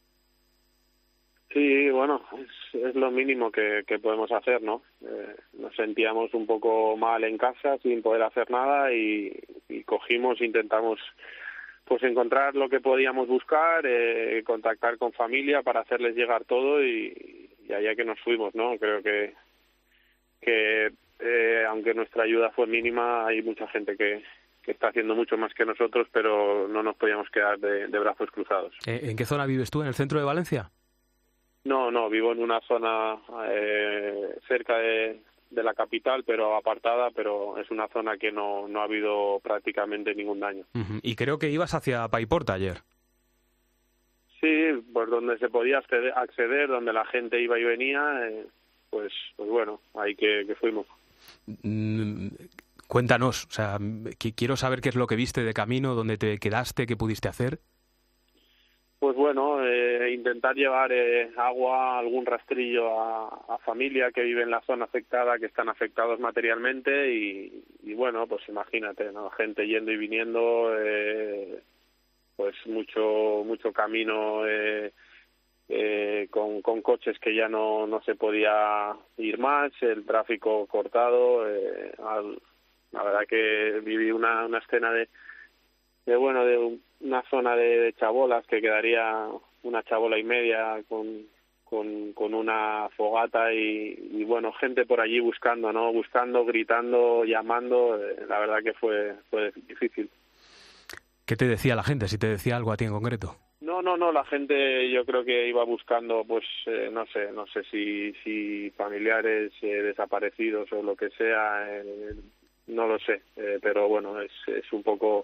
Sí, bueno, es, es lo mínimo que, que podemos hacer, ¿no? Eh, nos sentíamos un poco mal en casa sin poder hacer nada y, y cogimos, intentamos pues encontrar lo que podíamos buscar, eh, contactar con familia para hacerles llegar todo y, y allá que nos fuimos, ¿no? Creo que, que eh, aunque nuestra ayuda fue mínima, hay mucha gente que, que está haciendo mucho más que nosotros, pero no nos podíamos quedar de, de brazos cruzados. ¿En qué zona vives tú? ¿En el centro de Valencia? No, no, vivo en una zona eh, cerca de, de la capital, pero apartada, pero es una zona que no, no ha habido prácticamente ningún daño. Uh-huh. Y creo que ibas hacia Paiporta ayer. Sí, pues donde se podía acceder, acceder donde la gente iba y venía, eh, pues, pues bueno, ahí que, que fuimos. Mm, cuéntanos, o sea, qu- quiero saber qué es lo que viste de camino, dónde te quedaste, qué pudiste hacer. Pues bueno, eh, intentar llevar eh, agua, algún rastrillo a, a familia que vive en la zona afectada, que están afectados materialmente y, y bueno, pues imagínate, ¿no? Gente yendo y viniendo, eh, pues mucho mucho camino eh, eh, con, con coches que ya no, no se podía ir más, el tráfico cortado. Eh, al, la verdad que viví una, una escena de, de bueno, de una zona de, de chabolas que quedaría una chabola y media con, con, con una fogata y, y bueno, gente por allí buscando, ¿no? Buscando, gritando, llamando. Eh, la verdad que fue, fue difícil. ¿Qué te decía la gente? Si te decía algo a ti en concreto. No, no, no, la gente yo creo que iba buscando, pues, eh, no sé, no sé si, si familiares eh, desaparecidos o lo que sea, eh, no lo sé, eh, pero bueno, es, es un poco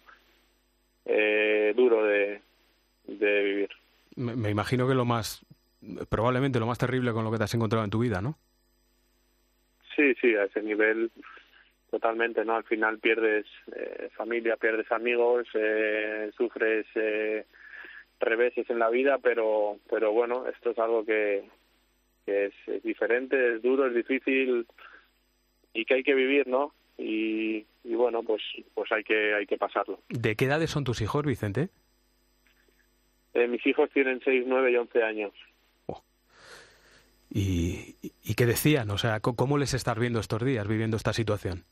eh, duro de, de vivir. Me, me imagino que lo más, probablemente lo más terrible con lo que te has encontrado en tu vida, ¿no? Sí, sí, a ese nivel totalmente, ¿no? Al final pierdes eh, familia, pierdes amigos, eh, sufres eh, reveses en la vida, pero pero bueno, esto es algo que, que es, es diferente, es duro, es difícil y que hay que vivir, ¿no? Y, y bueno, pues pues hay que hay que pasarlo. ¿De qué edades son tus hijos, Vicente? Eh, mis hijos tienen seis, nueve y once años. Oh. ¿Y, ¿Y qué decían? O sea, ¿cómo les estás viendo estos días, viviendo esta situación?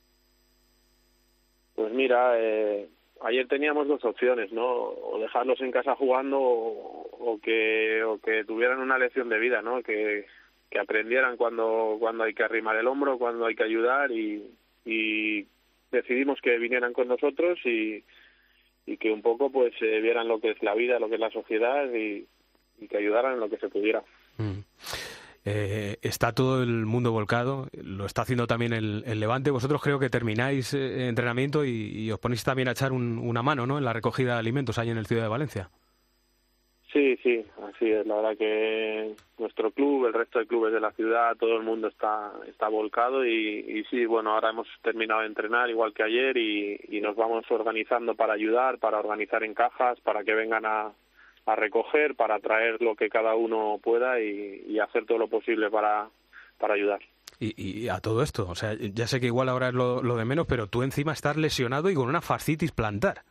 Pues mira, eh, ayer teníamos dos opciones, ¿no? O dejarlos en casa jugando o, o que o que tuvieran una lección de vida, ¿no? Que, que aprendieran cuando cuando hay que arrimar el hombro, cuando hay que ayudar y, y decidimos que vinieran con nosotros y, y que un poco pues eh, vieran lo que es la vida, lo que es la sociedad y, y que ayudaran en lo que se pudiera. Mm. Eh, está todo el mundo volcado, lo está haciendo también el, el Levante. Vosotros creo que termináis eh, entrenamiento y, y os ponéis también a echar un, una mano, ¿no?, en la recogida de alimentos ahí en el Ciudad de Valencia. Sí, sí, así es. La verdad que nuestro club, el resto de clubes de la ciudad, todo el mundo está está volcado y, y sí, bueno, ahora hemos terminado de entrenar igual que ayer y, y nos vamos organizando para ayudar, para organizar en cajas, para que vengan a a recoger, para traer lo que cada uno pueda y, y hacer todo lo posible para, para ayudar. Y, y a todo esto, o sea, ya sé que igual ahora es lo, lo de menos, pero tú encima estás lesionado y con una fascitis plantar.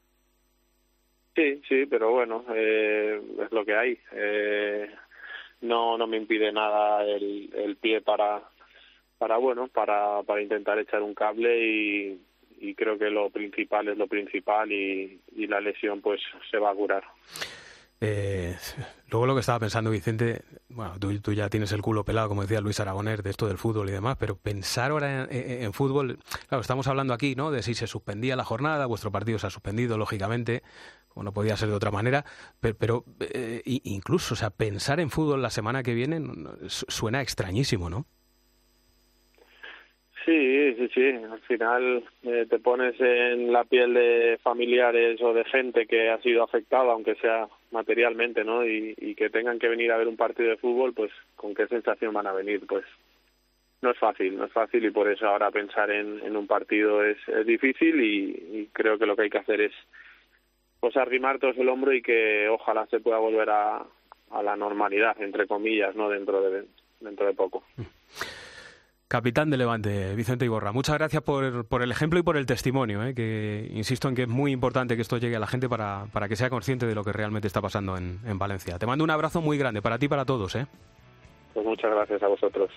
Sí, sí, pero bueno, eh, es lo que hay. Eh, no no me impide nada el, el pie para, para bueno, para, para intentar echar un cable y, y creo que lo principal es lo principal y, y la lesión pues se va a curar. Eh, luego lo que estaba pensando, Vicente, bueno, tú, tú ya tienes el culo pelado, como decía Luis Aragonés, de esto del fútbol y demás, pero pensar ahora en, en, en fútbol, claro, estamos hablando aquí, ¿no?, de si se suspendía la jornada, vuestro partido se ha suspendido, lógicamente, como no podía ser de otra manera, pero, pero eh, incluso, o sea, pensar en fútbol la semana que viene suena extrañísimo, ¿no? Sí, sí, sí. Al final eh, te pones en la piel de familiares o de gente que ha sido afectada, aunque sea materialmente, ¿no? Y, y que tengan que venir a ver un partido de fútbol, pues ¿con qué sensación van a venir? Pues no es fácil, no es fácil y por eso ahora pensar en, en un partido es, es difícil y, y creo que lo que hay que hacer es pues arrimar todos el hombro y que ojalá se pueda volver a, a la normalidad, entre comillas, ¿no? Dentro de dentro de poco. Capitán de Levante, Vicente Iborra, muchas gracias por, por el ejemplo y por el testimonio, ¿eh? Que insisto en que es muy importante que esto llegue a la gente para, para que sea consciente de lo que realmente está pasando en, en Valencia. Te mando un abrazo muy grande para ti y para todos, ¿eh? Pues muchas gracias a vosotros.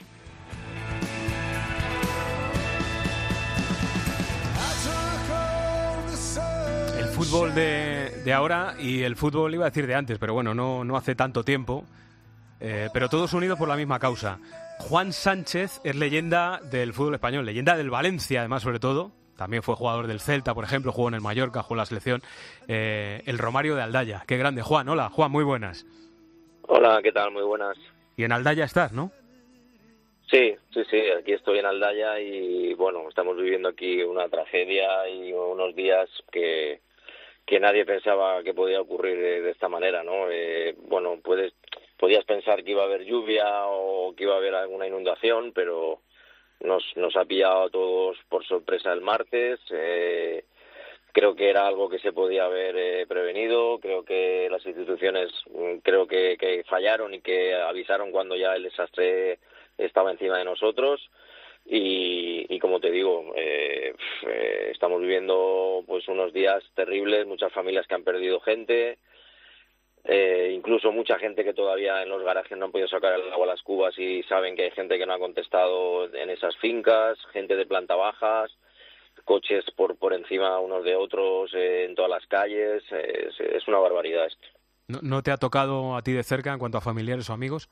El fútbol de, de ahora y el fútbol, iba a decir de antes, pero bueno, no, no hace tanto tiempo, eh, pero todos unidos por la misma causa. Juan Sánchez es leyenda del fútbol español, leyenda del Valencia, además, sobre todo. También fue jugador del Celta, por ejemplo, jugó en el Mallorca, jugó en la selección. Eh, el Romario de Aldaya, qué grande. Juan, hola. Juan, muy buenas. Hola, ¿qué tal? Muy buenas. Y en Aldaya estás, ¿no? Sí, sí, sí, aquí estoy en Aldaya y, bueno, estamos viviendo aquí una tragedia y unos días que, que nadie pensaba que podía ocurrir de, de esta manera, ¿no? Eh, bueno, puedes... Podías pensar que iba a haber lluvia o que iba a haber alguna inundación, pero nos, nos ha pillado a todos por sorpresa el martes. Eh, creo que era algo que se podía haber eh, prevenido. Creo que las instituciones creo que, que fallaron y que avisaron cuando ya el desastre estaba encima de nosotros. Y, y como te digo, eh, eh, estamos viviendo pues unos días terribles, muchas familias que han perdido gente. Eh, incluso mucha gente que todavía en los garajes no han podido sacar el agua a las cubas y saben que hay gente que no ha contestado en esas fincas, gente de planta bajas, coches por por encima unos de otros eh, en todas las calles. Eh, es, es una barbaridad esto. ¿No, ¿No te ha tocado a ti de cerca en cuanto a familiares o amigos?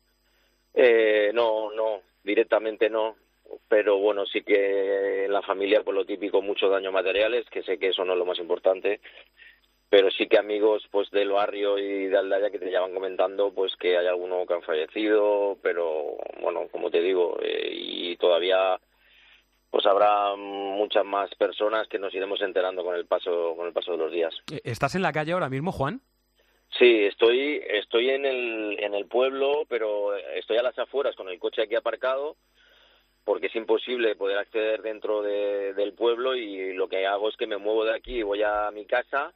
Eh, no, no, directamente no. Pero bueno, sí que en la familia, pues lo típico, muchos daños materiales, que sé que eso no es lo más importante. Pero sí que amigos pues del barrio y de Aldaya que te llevan comentando pues que hay alguno que han fallecido, pero bueno, como te digo, eh, y todavía pues habrá muchas más personas que nos iremos enterando con el paso con el paso de los días. ¿Estás en la calle ahora mismo, Juan? Sí, estoy estoy en el en el pueblo, pero estoy a las afueras con el coche aquí aparcado porque es imposible poder acceder dentro de, del pueblo, y lo que hago es que me muevo de aquí y voy a mi casa.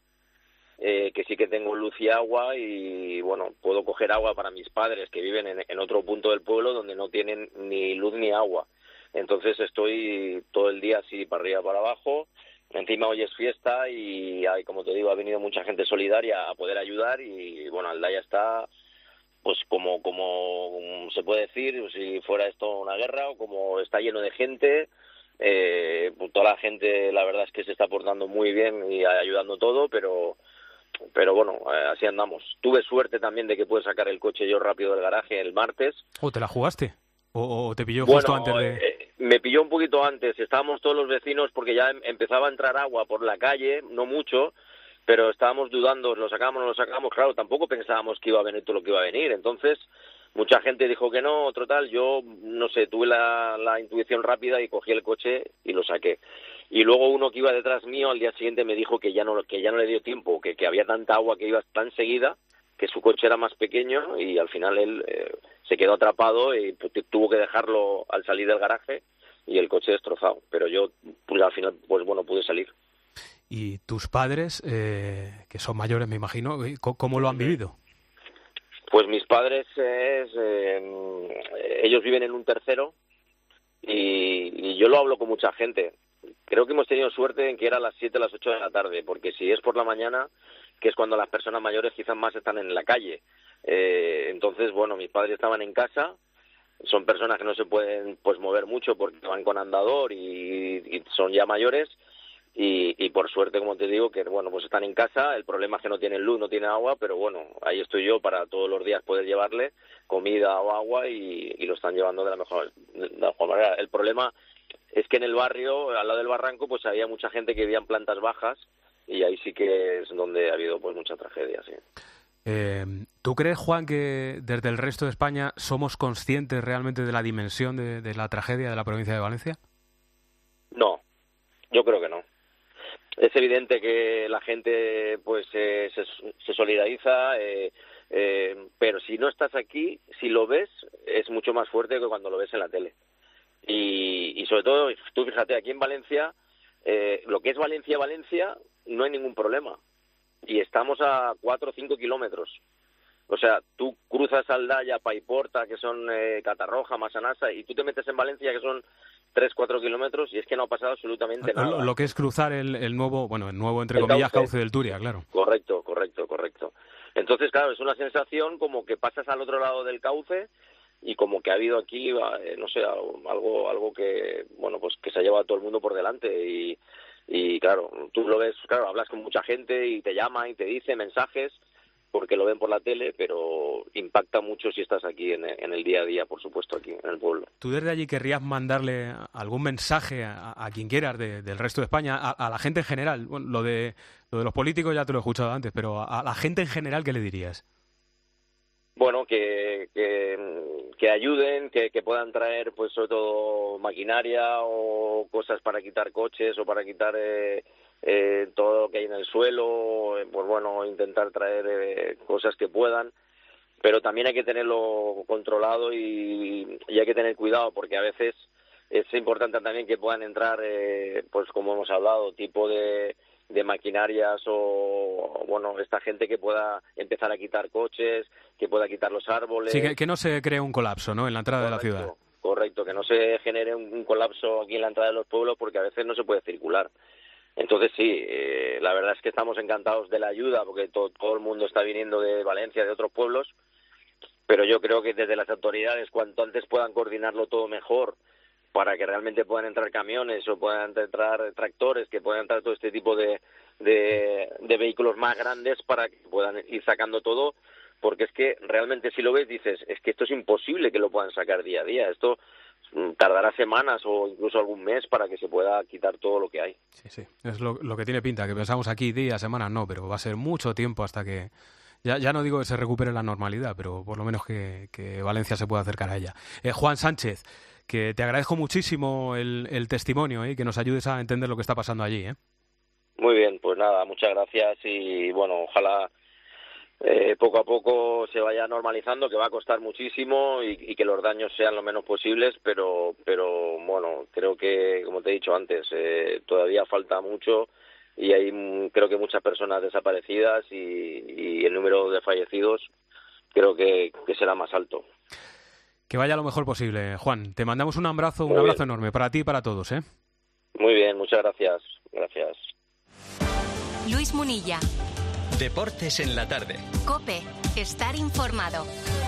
Eh, que sí que tengo luz y agua, y bueno, puedo coger agua para mis padres que viven en, en otro punto del pueblo donde no tienen ni luz ni agua. Entonces estoy todo el día así para arriba para abajo. Encima hoy es fiesta y hay, como te digo, ha venido mucha gente solidaria a poder ayudar, y bueno, Aldaya está pues como como se puede decir, si fuera esto una guerra, o como está lleno de gente. Eh, pues toda la gente la verdad es que se está portando muy bien y ayudando todo, pero pero bueno, eh, así andamos. Tuve suerte también de que pude sacar el coche yo rápido del garaje el martes. ¿O te la jugaste? ¿O, o te pilló bueno, justo antes de...? Eh, me pilló un poquito antes. Estábamos todos los vecinos porque ya em- empezaba a entrar agua por la calle, no mucho, pero estábamos dudando, lo sacamos, no lo sacamos. Claro, tampoco pensábamos que iba a venir todo lo que iba a venir. Entonces, mucha gente dijo que no, otro tal. Yo, no sé, tuve la, la intuición rápida y cogí el coche y lo saqué. Y luego uno que iba detrás mío al día siguiente me dijo que ya no que ya no le dio tiempo, que, que había tanta agua que iba tan seguida que su coche era más pequeño, y al final él eh, se quedó atrapado y pues, tuvo que dejarlo al salir del garaje y el coche destrozado. Pero yo pues, al final pues bueno pude salir. ¿Y tus padres, eh, que son mayores me imagino, cómo lo han vivido? Pues mis padres es, eh, ellos viven en un tercero y, y yo lo hablo con mucha gente. Creo que hemos tenido suerte en que era a las siete, a las ocho de la tarde, porque si es por la mañana, que es cuando las personas mayores quizás más están en la calle. Eh, entonces, bueno, mis padres estaban en casa, son personas que no se pueden pues mover mucho porque van con andador y, y son ya mayores, y, y por suerte, como te digo, que bueno, pues están en casa. El problema es que no tienen luz, no tienen agua, pero bueno, ahí estoy yo para todos los días poder llevarle comida o agua, y, y lo están llevando de la mejor, de la mejor manera. El problema es que en el barrio, al lado del barranco, pues había mucha gente que vivía en plantas bajas, y ahí sí que es donde ha habido pues mucha tragedia, sí. Eh, ¿Tú crees, Juan, que desde el resto de España somos conscientes realmente de la dimensión de, de la tragedia de la provincia de Valencia? No, yo creo que no. Es evidente que la gente pues eh, se, se solidariza, eh, eh, pero si no estás aquí, si lo ves, es mucho más fuerte que cuando lo ves en la tele. Y, y sobre todo, tú fíjate, aquí en Valencia, eh, lo que es Valencia-Valencia, no hay ningún problema. Y estamos a cuatro o cinco kilómetros. O sea, tú cruzas Aldaya, Paiporta, que son eh, Catarroja, Massanassa, y tú te metes en Valencia, que son tres o cuatro kilómetros, y es que no ha pasado absolutamente nada. Lo, lo que es cruzar el, el nuevo, bueno, el nuevo, entre el comillas, cauce. cauce del Turia, claro. Correcto, correcto, correcto. Entonces, claro, es una sensación como que pasas al otro lado del cauce y como que ha habido aquí, eh, no sé, algo algo que, bueno, pues que se ha llevado a todo el mundo por delante. Y, y claro, tú lo ves, claro, hablas con mucha gente y te llama y te dice mensajes porque lo ven por la tele, pero impacta mucho si estás aquí en, en el día a día, por supuesto, aquí en el pueblo. ¿Tú desde allí querrías mandarle algún mensaje a, a quien quieras de, del resto de España, a, a la gente en general? Bueno, lo de lo de los políticos ya te lo he escuchado antes, pero a, a la gente en general, ¿qué le dirías? Bueno, que, que, que ayuden, que, que puedan traer, pues sobre todo maquinaria o cosas para quitar coches o para quitar eh, eh, todo lo que hay en el suelo, eh, pues bueno, intentar traer eh, cosas que puedan, pero también hay que tenerlo controlado y, y hay que tener cuidado, porque a veces es importante también que puedan entrar, eh, pues como hemos hablado, tipo de de maquinarias o, bueno, esta gente que pueda empezar a quitar coches, que pueda quitar los árboles. Sí, que, que no se cree un colapso, ¿no?, en la entrada correcto, de la ciudad. Correcto, que no se genere un, un colapso aquí en la entrada de los pueblos, porque a veces no se puede circular. Entonces sí, eh, la verdad es que estamos encantados de la ayuda porque to- todo el mundo está viniendo de Valencia, de otros pueblos, pero yo creo que desde las autoridades cuanto antes puedan coordinarlo todo mejor para que realmente puedan entrar camiones o puedan entrar tractores, que puedan entrar todo este tipo de, de, de vehículos más grandes para que puedan ir sacando todo, porque es que realmente si lo ves dices, es que esto es imposible que lo puedan sacar día a día, esto tardará semanas o incluso algún mes para que se pueda quitar todo lo que hay. Sí, sí, es lo, lo que tiene pinta, que pensamos aquí días, semanas, no, pero va a ser mucho tiempo hasta que, ya, ya no digo que se recupere la normalidad, pero por lo menos que, que Valencia se pueda acercar a ella. Eh, Juan Sánchez, que te agradezco muchísimo el, el testimonio y eh, que nos ayudes a entender lo que está pasando allí. ¿eh? Muy bien, pues nada, muchas gracias y bueno, ojalá eh, poco a poco se vaya normalizando, que va a costar muchísimo y, y que los daños sean lo menos posibles, pero pero bueno, creo que, como te he dicho antes, eh, todavía falta mucho y hay mm, creo que muchas personas desaparecidas y, y el número de fallecidos creo que, que será más alto. Que vaya lo mejor posible, Juan. Te mandamos un abrazo, un Muy abrazo bien. enorme para ti y para todos. ¿eh? Muy bien, muchas gracias. Gracias. Luis Munilla. Deportes en la tarde. COPE. Estar informado.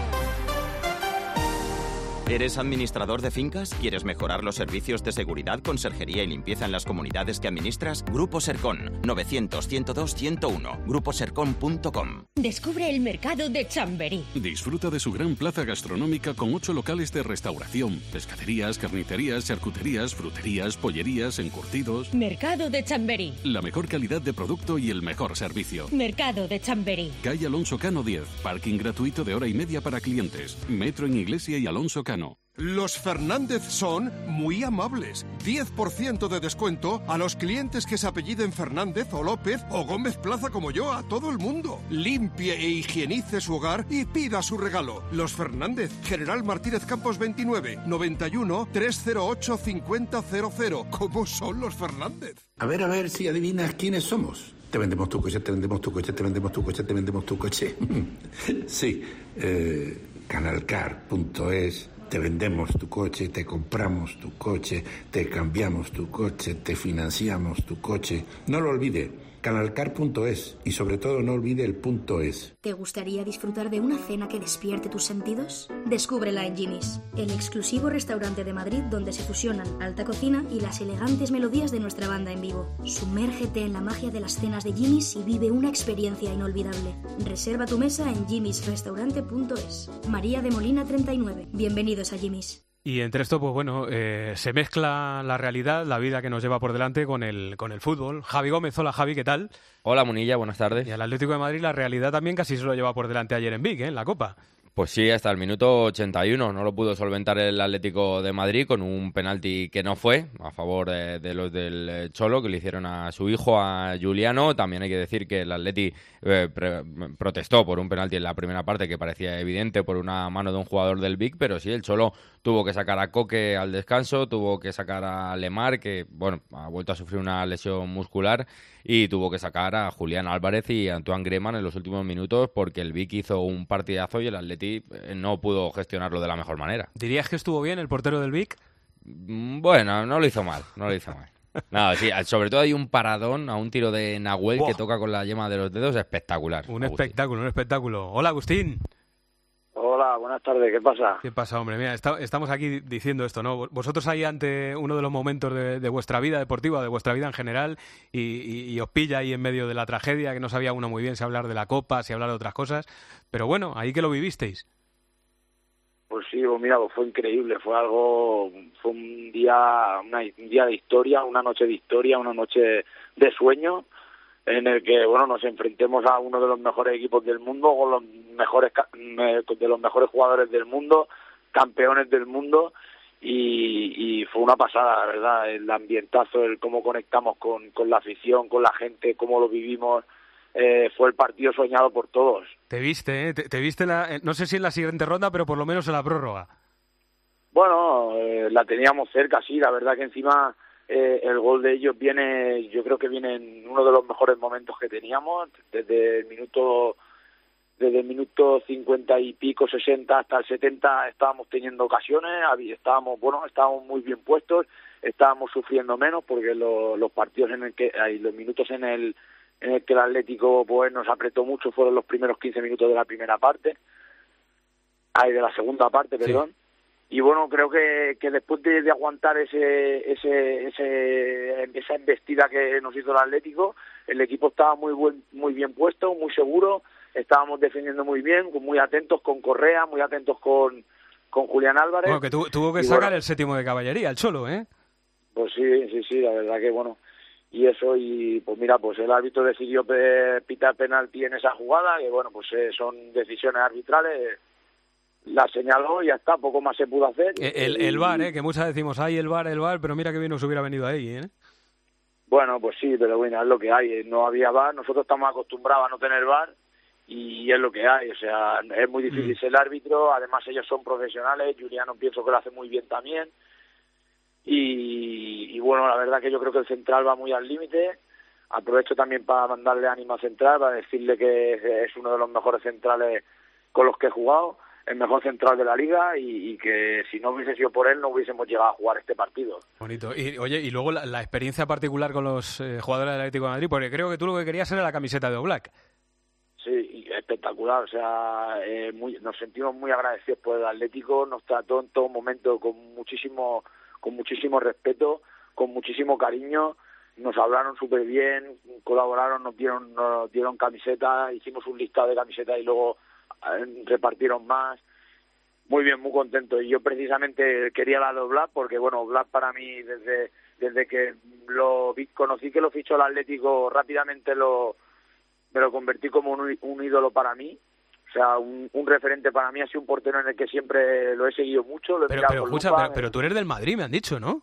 ¿Eres administrador de fincas? ¿Quieres mejorar los servicios de seguridad, conserjería y limpieza en las comunidades que administras? Grupo Sercon, novecientos, ciento dos, ciento uno, grupo sercon punto com. Descubre el mercado de Chamberí. Disfruta de su gran plaza gastronómica con ocho locales de restauración, pescaderías, carnicerías, charcuterías, fruterías, pollerías, encurtidos. Mercado de Chamberí. La mejor calidad de producto y el mejor servicio. Mercado de Chamberí. Calle Alonso Cano diez, parking gratuito de hora y media para clientes. Metro en Iglesia y Alonso Cano. Los Fernández son muy amables. diez por ciento de descuento a los clientes que se apelliden Fernández o López o Gómez Plaza como yo, a todo el mundo. Limpie e higienice su hogar y pida su regalo. Los Fernández, General Martínez Campos veintinueve, noventa y uno, trescientos ocho, cincuenta cero cero. ¿Cómo son los Fernández? A ver, a ver si adivinas quiénes somos. Te vendemos tu coche, te vendemos tu coche, te vendemos tu coche, te vendemos tu coche. Sí, eh, canalcar punto es. Te vendemos tu coche, te compramos tu coche, te cambiamos tu coche, te financiamos tu coche. No lo olvide, canalcar punto es y sobre todo no olvide el punto es. ¿Te gustaría disfrutar de una cena que despierte tus sentidos? Descúbrela en Jimmy's, el exclusivo restaurante de Madrid donde se fusionan alta cocina y las elegantes melodías de nuestra banda en vivo. Sumérgete en la magia de las cenas de Jimmy's y vive una experiencia inolvidable. Reserva tu mesa en jimmys restaurante punto es. María de Molina treinta y nueve. Bienvenidos a Jimmy's. Y entre esto, pues bueno, eh, se mezcla la realidad, la vida que nos lleva por delante con el, con el fútbol. Javi Gómez, hola Javi, ¿qué tal? Hola Munilla, buenas tardes. Y al Atlético de Madrid la realidad también casi se lo lleva por delante ayer en Vic, ¿eh? En la Copa. Pues sí, hasta el minuto ochenta y uno no lo pudo solventar el Atlético de Madrid con un penalti que no fue a favor de, de los del Cholo, que le hicieron a su hijo, a Juliano. También hay que decir que el Atleti eh, pre- protestó por un penalti en la primera parte que parecía evidente por una mano de un jugador del Vic, pero sí, el Cholo tuvo que sacar a Coque al descanso, tuvo que sacar a Lemar, que bueno, ha vuelto a sufrir una lesión muscular, y tuvo que sacar a Julián Álvarez y a Antoine Griezmann en los últimos minutos porque el Vic hizo un partidazo y el Atleti no pudo gestionarlo de la mejor manera. ¿Dirías que estuvo bien el portero del Vic? Bueno, no lo hizo mal, no lo hizo mal. No, sí, sobre todo hay un paradón a un tiro de Nahuel Buah. que toca con la yema de los dedos, espectacular. Un Agustín. espectáculo, un espectáculo. Hola, Agustín. Hola, buenas tardes, ¿qué pasa? ¿Qué pasa, hombre? Mira, está, estamos aquí diciendo esto, ¿no? Vosotros ahí ante uno de los momentos de, de vuestra vida deportiva, de vuestra vida en general, y, y, y os pilla ahí en medio de la tragedia, que no sabía uno muy bien si hablar de la Copa, si hablar de otras cosas, pero bueno, ahí que lo vivisteis. Pues sí, pues mira, pues fue increíble, fue algo, fue un día, una, un día de historia, una noche de historia, una noche de sueño, en el que, bueno, nos enfrentemos a uno de los mejores equipos del mundo, con los mejores, de los mejores jugadores del mundo, campeones del mundo, y, y fue una pasada, la verdad, el ambientazo, el cómo conectamos con, con la afición, con la gente, cómo lo vivimos. Eh, fue el partido soñado por todos. Te viste, ¿eh? Te, te viste, la, no sé si en la siguiente ronda, pero por lo menos en la prórroga. Bueno, eh, la teníamos cerca, sí, la verdad que encima eh, el gol de ellos viene, yo creo que viene en uno de los mejores momentos que teníamos, desde el minuto desde el minuto cincuenta y pico, sesenta hasta el setenta estábamos teniendo ocasiones, estábamos, bueno, estábamos muy bien puestos, estábamos sufriendo menos porque lo, los partidos en el que, hay los minutos en el en el que el Atlético pues nos apretó mucho fueron los primeros quince minutos de la primera parte, ay, de la segunda parte, perdón. Sí. Y bueno, creo que, que después de, de aguantar ese, ese, ese, esa embestida que nos hizo el Atlético, el equipo estaba muy buen, muy bien puesto, muy seguro, estábamos defendiendo muy bien, muy atentos con Correa, muy atentos con, con Julián Álvarez. Bueno, que tu, tuvo que y sacar bueno, el séptimo de caballería, el Cholo, ¿eh? Pues sí, sí, sí, la verdad que bueno. Y eso, y pues mira, pues el árbitro decidió pitar penalti en esa jugada, que bueno, pues eh, son decisiones arbitrales, la señaló y ya está, poco más se pudo hacer. El, el V A R, ¿eh? Que muchas decimos, ay, el V A R, el V A R, pero mira que bien nos hubiera venido ahí, ¿eh? Bueno, pues sí, pero bueno, es lo que hay, no había V A R, nosotros estamos acostumbrados a no tener V A R, y es lo que hay, o sea, es muy difícil mm. ser el árbitro, además ellos son profesionales, Juliano pienso que lo hace muy bien también, y, y bueno, la verdad que yo creo que el central va muy al límite. Aprovecho también para mandarle ánimo al central, para decirle que es uno de los mejores centrales con los que he jugado, el mejor central de la liga, y, y que si no hubiese sido por él no hubiésemos llegado a jugar este partido. Bonito. Y oye, y luego la, la experiencia particular con los eh, jugadores del Atlético de Madrid, porque creo que tú lo que querías era la camiseta de Oblak. Sí, espectacular, o sea, eh, muy, nos sentimos muy agradecidos por el Atlético, nos trató en todo momento con muchísimo, con muchísimo respeto, con muchísimo cariño, nos hablaron súper bien, colaboraron, nos dieron, nos dieron camisetas, hicimos un listado de camisetas y luego eh, repartieron más. Muy bien, muy contento. Y yo precisamente quería la de Oblak porque, bueno, Oblak para mí, desde desde que lo vi, conocí que lo fichó el Atlético, rápidamente lo me lo convertí como un, un ídolo para mí. O sea, un, un referente para mí, ha sido un portero en el que siempre lo he seguido mucho. Lo he pero, pero, escucha, pero, pero tú eres del Madrid, me han dicho, ¿no?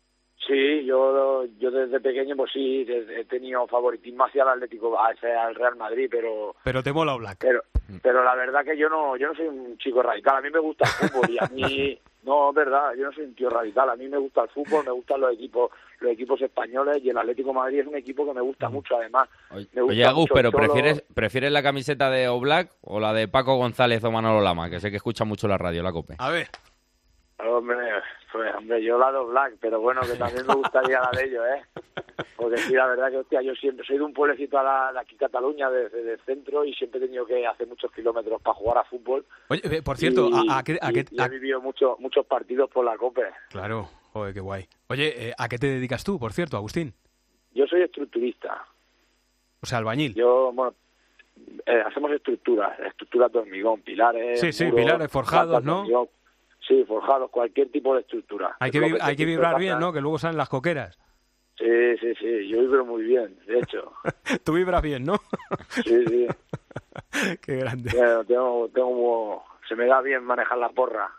Sí, yo yo desde pequeño, pues sí, he tenido favoritismo hacia el Atlético, hacia el Real Madrid, pero... Pero te mola Oblak. Pero, pero la verdad que yo no yo no soy un chico radical, a mí me gusta el fútbol y a mí... No, es verdad, yo no soy un tío radical, a mí me gusta el fútbol, me gustan los equipos los equipos españoles y el Atlético de Madrid es un equipo que me gusta mucho, además. Oye, me gusta oye Agus, mucho pero Cholo... ¿prefieres prefieres la camiseta de Oblak o la de Paco González o Manolo Lama? Que sé que escucha mucho la radio, la COPE. A ver. Hombre, pues, hombre, yo la de Oblak, pero bueno, que también me gustaría la de ellos, ¿eh? Porque sí, la verdad que, hostia, yo siempre soy de un pueblecito a la, de aquí, Cataluña, desde el centro, y siempre he tenido que hacer muchos kilómetros para jugar a fútbol. Oye, por cierto, y, ¿a, a qué...? A y, qué y he vivido mucho, muchos partidos por la COPE. Claro, joder, qué guay. Oye, ¿a qué te dedicas tú, por cierto, Agustín? Yo soy estructurista. O sea, albañil. Yo, bueno... Eh, hacemos estructuras, estructuras de hormigón, pilares... Sí, sí, muros, pilares forjados, ¿no? Hormigón. Sí, forjados, cualquier tipo de estructura. Hay que, vi- que hay que vibrar bien, ¿no? Que luego salen las coqueras. Sí, sí, sí, yo vibro muy bien, de hecho. Tú vibras bien, ¿no? Sí, sí. Qué grande. Bueno, tengo, tengo, se me da bien manejar la porra.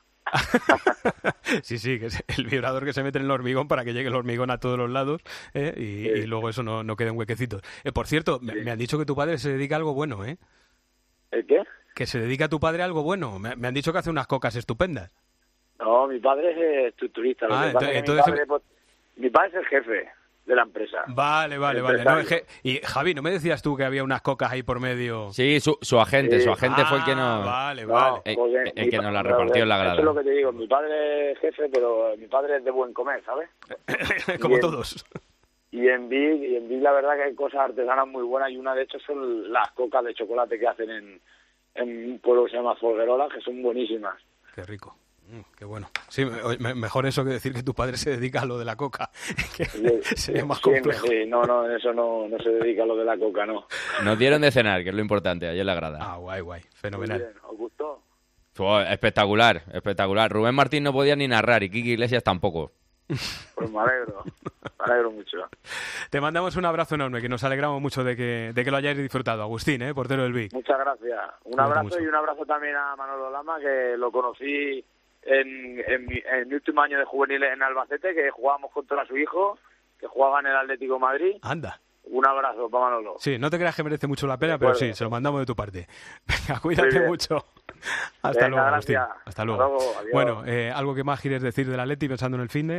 Sí, sí, que es el vibrador que se mete en el hormigón para que llegue el hormigón a todos los lados, ¿eh? y, sí. y luego eso no, no quede en huequecitos. Eh, por cierto, sí. me, me han dicho que tu padre se dedica a algo bueno, ¿eh? ¿El qué? Que se dedica a tu padre a algo bueno. Me, me han dicho que hace unas cocas estupendas. No, mi padre es estructurista. Lo ah, que entonces, pasa es que entonces... mi, padre, pues, mi padre es el jefe de la empresa. Vale, vale, vale. No, es que... Y Javi, ¿no me decías tú que había unas cocas ahí por medio? Sí, su, su agente, sí. su agente ah, fue el que nos... Vale, no, vale. El, pues, el que nos la repartió en la grada. Eso es lo que te digo, mi padre es jefe, pero mi padre es de buen comer, ¿sabes? Como en, todos. Y en Vic, y en Vic la verdad que hay cosas artesanas muy buenas, y una de hecho son las cocas de chocolate que hacen en, en un pueblo que se llama Folguerola, que son buenísimas. Qué rico. Mm, qué bueno. Sí, me, mejor eso que decir que tu padre se dedica a lo de la coca, que sí, sería más complejo. Sí, no, no, eso no, no se dedica a lo de la coca, no. Nos dieron de cenar, que es lo importante, ayer la grada. Ah, guay, guay, fenomenal. Muy bien. ¿Os gustó? Oh, espectacular, espectacular. Rubén Martín no podía ni narrar y Kiki Iglesias tampoco. Pues me alegro, me alegro mucho. Te mandamos un abrazo enorme, que nos alegramos mucho de que, de que lo hayáis disfrutado. Agustín, ¿eh? Portero del Vic. Muchas gracias. Un Cuídate abrazo mucho. Y un abrazo también a Manolo Lama, que lo conocí en, en, mi, en mi último año de juveniles en Albacete, que jugábamos contra su hijo, que jugaba en el Atlético de Madrid. Anda. Un abrazo para Manolo. Sí, no te creas que merece mucho la pena, pero sí, se lo mandamos de tu parte. Venga, cuídate mucho. Hasta Venga, luego, Agustín. Gracias. Hasta luego. Hasta luego, adiós. Bueno, eh, ¿algo que más quieres decir del Atleti pensando en el finde?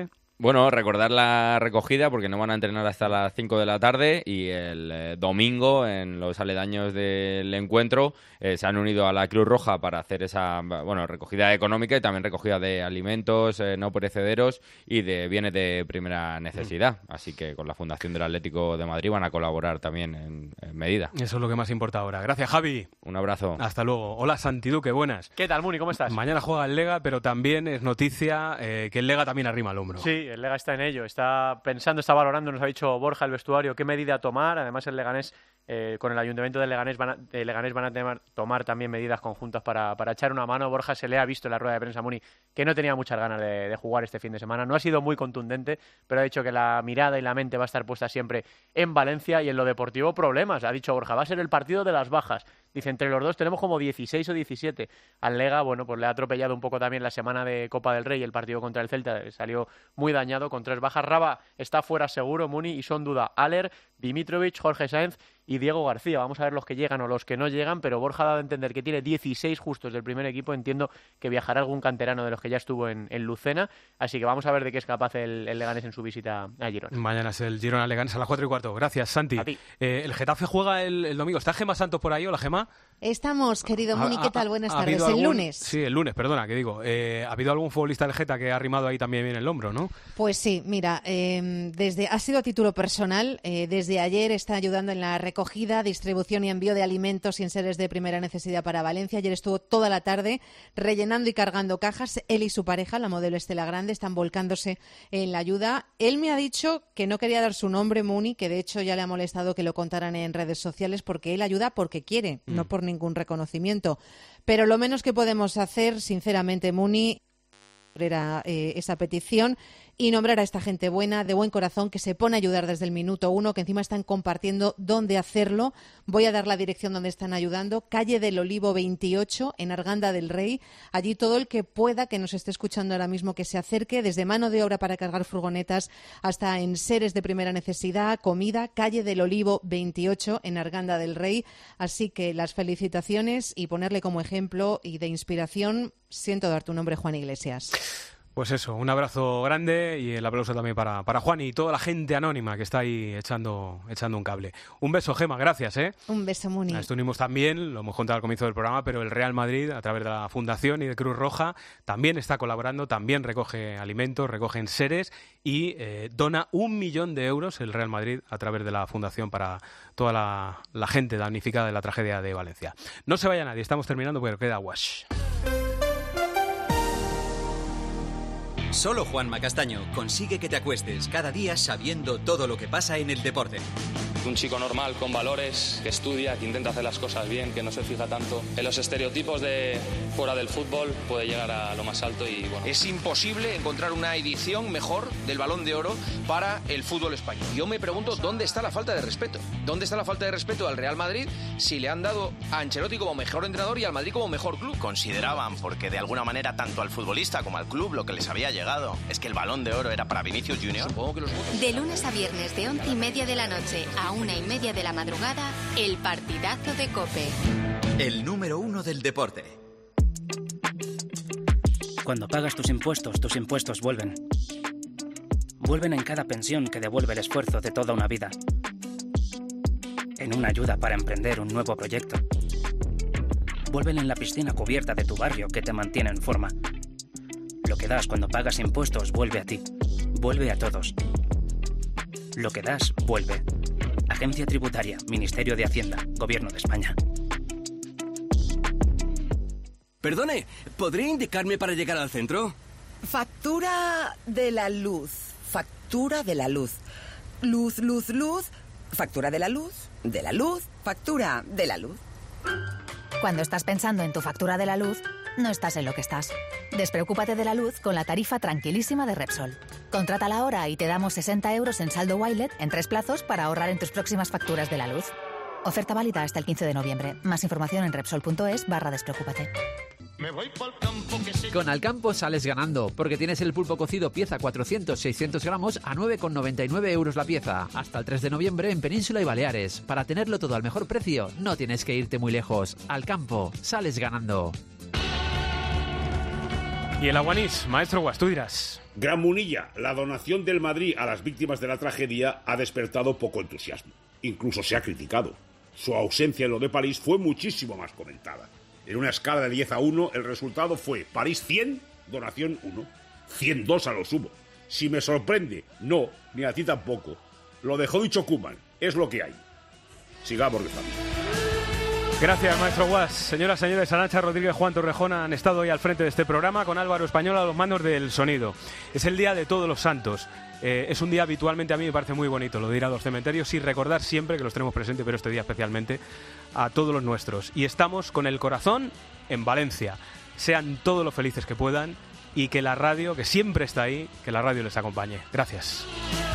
Bueno, recordar la recogida porque no van a entrenar hasta las cinco de la tarde y el eh, domingo en los aledaños del encuentro eh, se han unido a la Cruz Roja para hacer esa bueno recogida económica y también recogida de alimentos eh, no perecederos y de bienes de primera necesidad. Mm. Así que con la Fundación del Atlético de Madrid van a colaborar también en, en medida. Eso es lo que más importa ahora. Gracias, Javi. Un abrazo. Hasta luego. Hola, Santiduque, buenas. ¿Qué tal, Muni? ¿Cómo estás? Mañana juega el Lega, pero también es noticia eh, que el Lega también arrima el hombro. Sí, el Lega está en ello, está pensando, está valorando, nos ha dicho Borja, el vestuario, qué medida tomar. Además, el Leganés, eh, con el Ayuntamiento de Leganés van a, de Leganés van a tener, tomar también medidas conjuntas para, para echar una mano. Borja se le ha visto en la rueda de prensa, Muni, que no tenía muchas ganas de, de jugar este fin de semana. No ha sido muy contundente, pero ha dicho que la mirada y la mente va a estar puesta siempre en Valencia y en lo deportivo problemas. Ha dicho Borja, va a ser el partido de las bajas. Dice, entre los dos tenemos como dieciséis o diecisiete. Al Lega, bueno, pues le ha atropellado un poco también la semana de Copa del Rey, el partido contra el Celta, salió muy dañado con tres bajas. Raba está fuera seguro, Muni, y son duda Aller, Dimitrovic, Jorge Sáenz y Diego García. Vamos a ver los que llegan o los que no llegan, pero Borja ha dado a entender que tiene dieciséis justos del primer equipo. Entiendo que viajará algún canterano de los que ya estuvo en, en Lucena, así que vamos a ver de qué es capaz el, el Leganés en su visita a Girona. Mañana es el Girona Leganés a las cuatro y cuarto. Gracias, Santi. A ti. Eh, el Getafe juega el, el domingo. ¿Está Gemma Santos por ahí? Hola, Gemma. Estamos, querido Muni, ¿qué tal? Buenas tardes. Algún... El lunes. Sí, el lunes, perdona, que digo. Eh, ¿Ha habido algún futbolista del Geta que ha arrimado ahí también bien el hombro, no? Pues sí, mira, eh, desde ha sido a título personal. Eh, desde ayer está ayudando en la recogida, distribución y envío de alimentos y enseres de primera necesidad para Valencia. Ayer estuvo toda la tarde rellenando y cargando cajas. Él y su pareja, la modelo Estela Grande, están volcándose en la ayuda. Él me ha dicho que no quería dar su nombre, Muni, que de hecho ya le ha molestado que lo contaran en redes sociales, porque él ayuda porque quiere, mm. no por ningún reconocimiento. Pero lo menos que podemos hacer, sinceramente, Muni, era eh, esa petición y nombrar a esta gente buena, de buen corazón, que se pone a ayudar desde el minuto uno, que encima están compartiendo dónde hacerlo. Voy a dar la dirección donde están ayudando, calle del Olivo veintiocho, en Arganda del Rey. Allí todo el que pueda, que nos esté escuchando ahora mismo, que se acerque, desde mano de obra para cargar furgonetas hasta enseres de primera necesidad, comida, calle del Olivo veintiocho, en Arganda del Rey. Así que las felicitaciones y ponerle como ejemplo y de inspiración. Siento dar tu nombre, Juan Iglesias. Pues eso, un abrazo grande y el aplauso también para, para Juan y toda la gente anónima que está ahí echando, echando un cable. Un beso, Gema, gracias, ¿eh? Un beso, Muni. Esto unimos también, lo hemos contado al comienzo del programa, pero el Real Madrid, a través de la Fundación y de Cruz Roja, también está colaborando, también recoge alimentos, recoge enseres y eh, dona un millón de euros el Real Madrid a través de la Fundación para toda la, la gente damnificada de la tragedia de Valencia. No se vaya nadie, estamos terminando porque queda wash. Solo Juanma Castaño consigue que te acuestes cada día sabiendo todo lo que pasa en el deporte. Un chico normal, con valores, que estudia, que intenta hacer las cosas bien, que no se fija tanto en los estereotipos de fuera del fútbol, puede llegar a lo más alto y bueno. Es imposible encontrar una edición mejor del Balón de Oro para el fútbol español. Yo me pregunto dónde está la falta de respeto. ¿Dónde está la falta de respeto al Real Madrid si le han dado a Ancelotti como mejor entrenador y al Madrid como mejor club? Consideraban, porque de alguna manera tanto al futbolista como al club lo que les había llegado es que el Balón de Oro era para Vinicius Junior. Supongo que los votos... De lunes a viernes de once y media de la noche a una y media de la madrugada, el partidazo de COPE. El número uno del deporte. Cuando pagas tus impuestos, tus impuestos vuelven. Vuelven en cada pensión que devuelve el esfuerzo de toda una vida. En una ayuda para emprender un nuevo proyecto. Vuelven en la piscina cubierta de tu barrio que te mantiene en forma. Lo que das cuando pagas impuestos vuelve a ti. Vuelve a todos. Lo que das, vuelve. Agencia Tributaria, Ministerio de Hacienda, Gobierno de España. Perdone, ¿podría indicarme para llegar al centro? Factura de la luz. Factura de la luz. Luz, luz, luz. Factura de la luz. De la luz. Factura de la luz. Cuando estás pensando en tu factura de la luz, no estás en lo que estás. Despreocúpate de la luz con la tarifa tranquilísima de Repsol. Contrátala ahora y te damos sesenta euros en saldo Wilet en tres plazos para ahorrar en tus próximas facturas de la luz. Oferta válida hasta el quince de noviembre. Más información en Repsol.es barra despreocúpate. Con Alcampo sales ganando, porque tienes el pulpo cocido pieza cuatrocientos seiscientos gramos a nueve con noventa y nueve euros la pieza. Hasta el tres de noviembre en Península y Baleares. Para tenerlo todo al mejor precio, no tienes que irte muy lejos. Alcampo, sales ganando. Y el Aguanís, maestro Guas, tú dirás. Gran Munilla, la donación del Madrid a las víctimas de la tragedia ha despertado poco entusiasmo. Incluso se ha criticado. Su ausencia en lo de París fue muchísimo más comentada. En una escala de diez a uno, el resultado fue París cien, donación uno. cien dos a lo sumo. Si me sorprende, no, ni a ti tampoco. Lo dejó dicho Koeman, es lo que hay. Sigamos rezando. Gracias, maestro Guas. Señoras, señores, Arantxa Rodríguez, Juan Torrejón han estado hoy al frente de este programa con Álvaro Español a los mandos del sonido. Es el Día de Todos los Santos. Eh, es un día habitualmente, a mí me parece muy bonito, lo de ir a los cementerios y recordar siempre que los tenemos presentes, pero este día especialmente, a todos los nuestros. Y estamos con el corazón en Valencia. Sean todos los felices que puedan y que la radio, que siempre está ahí, que la radio les acompañe. Gracias.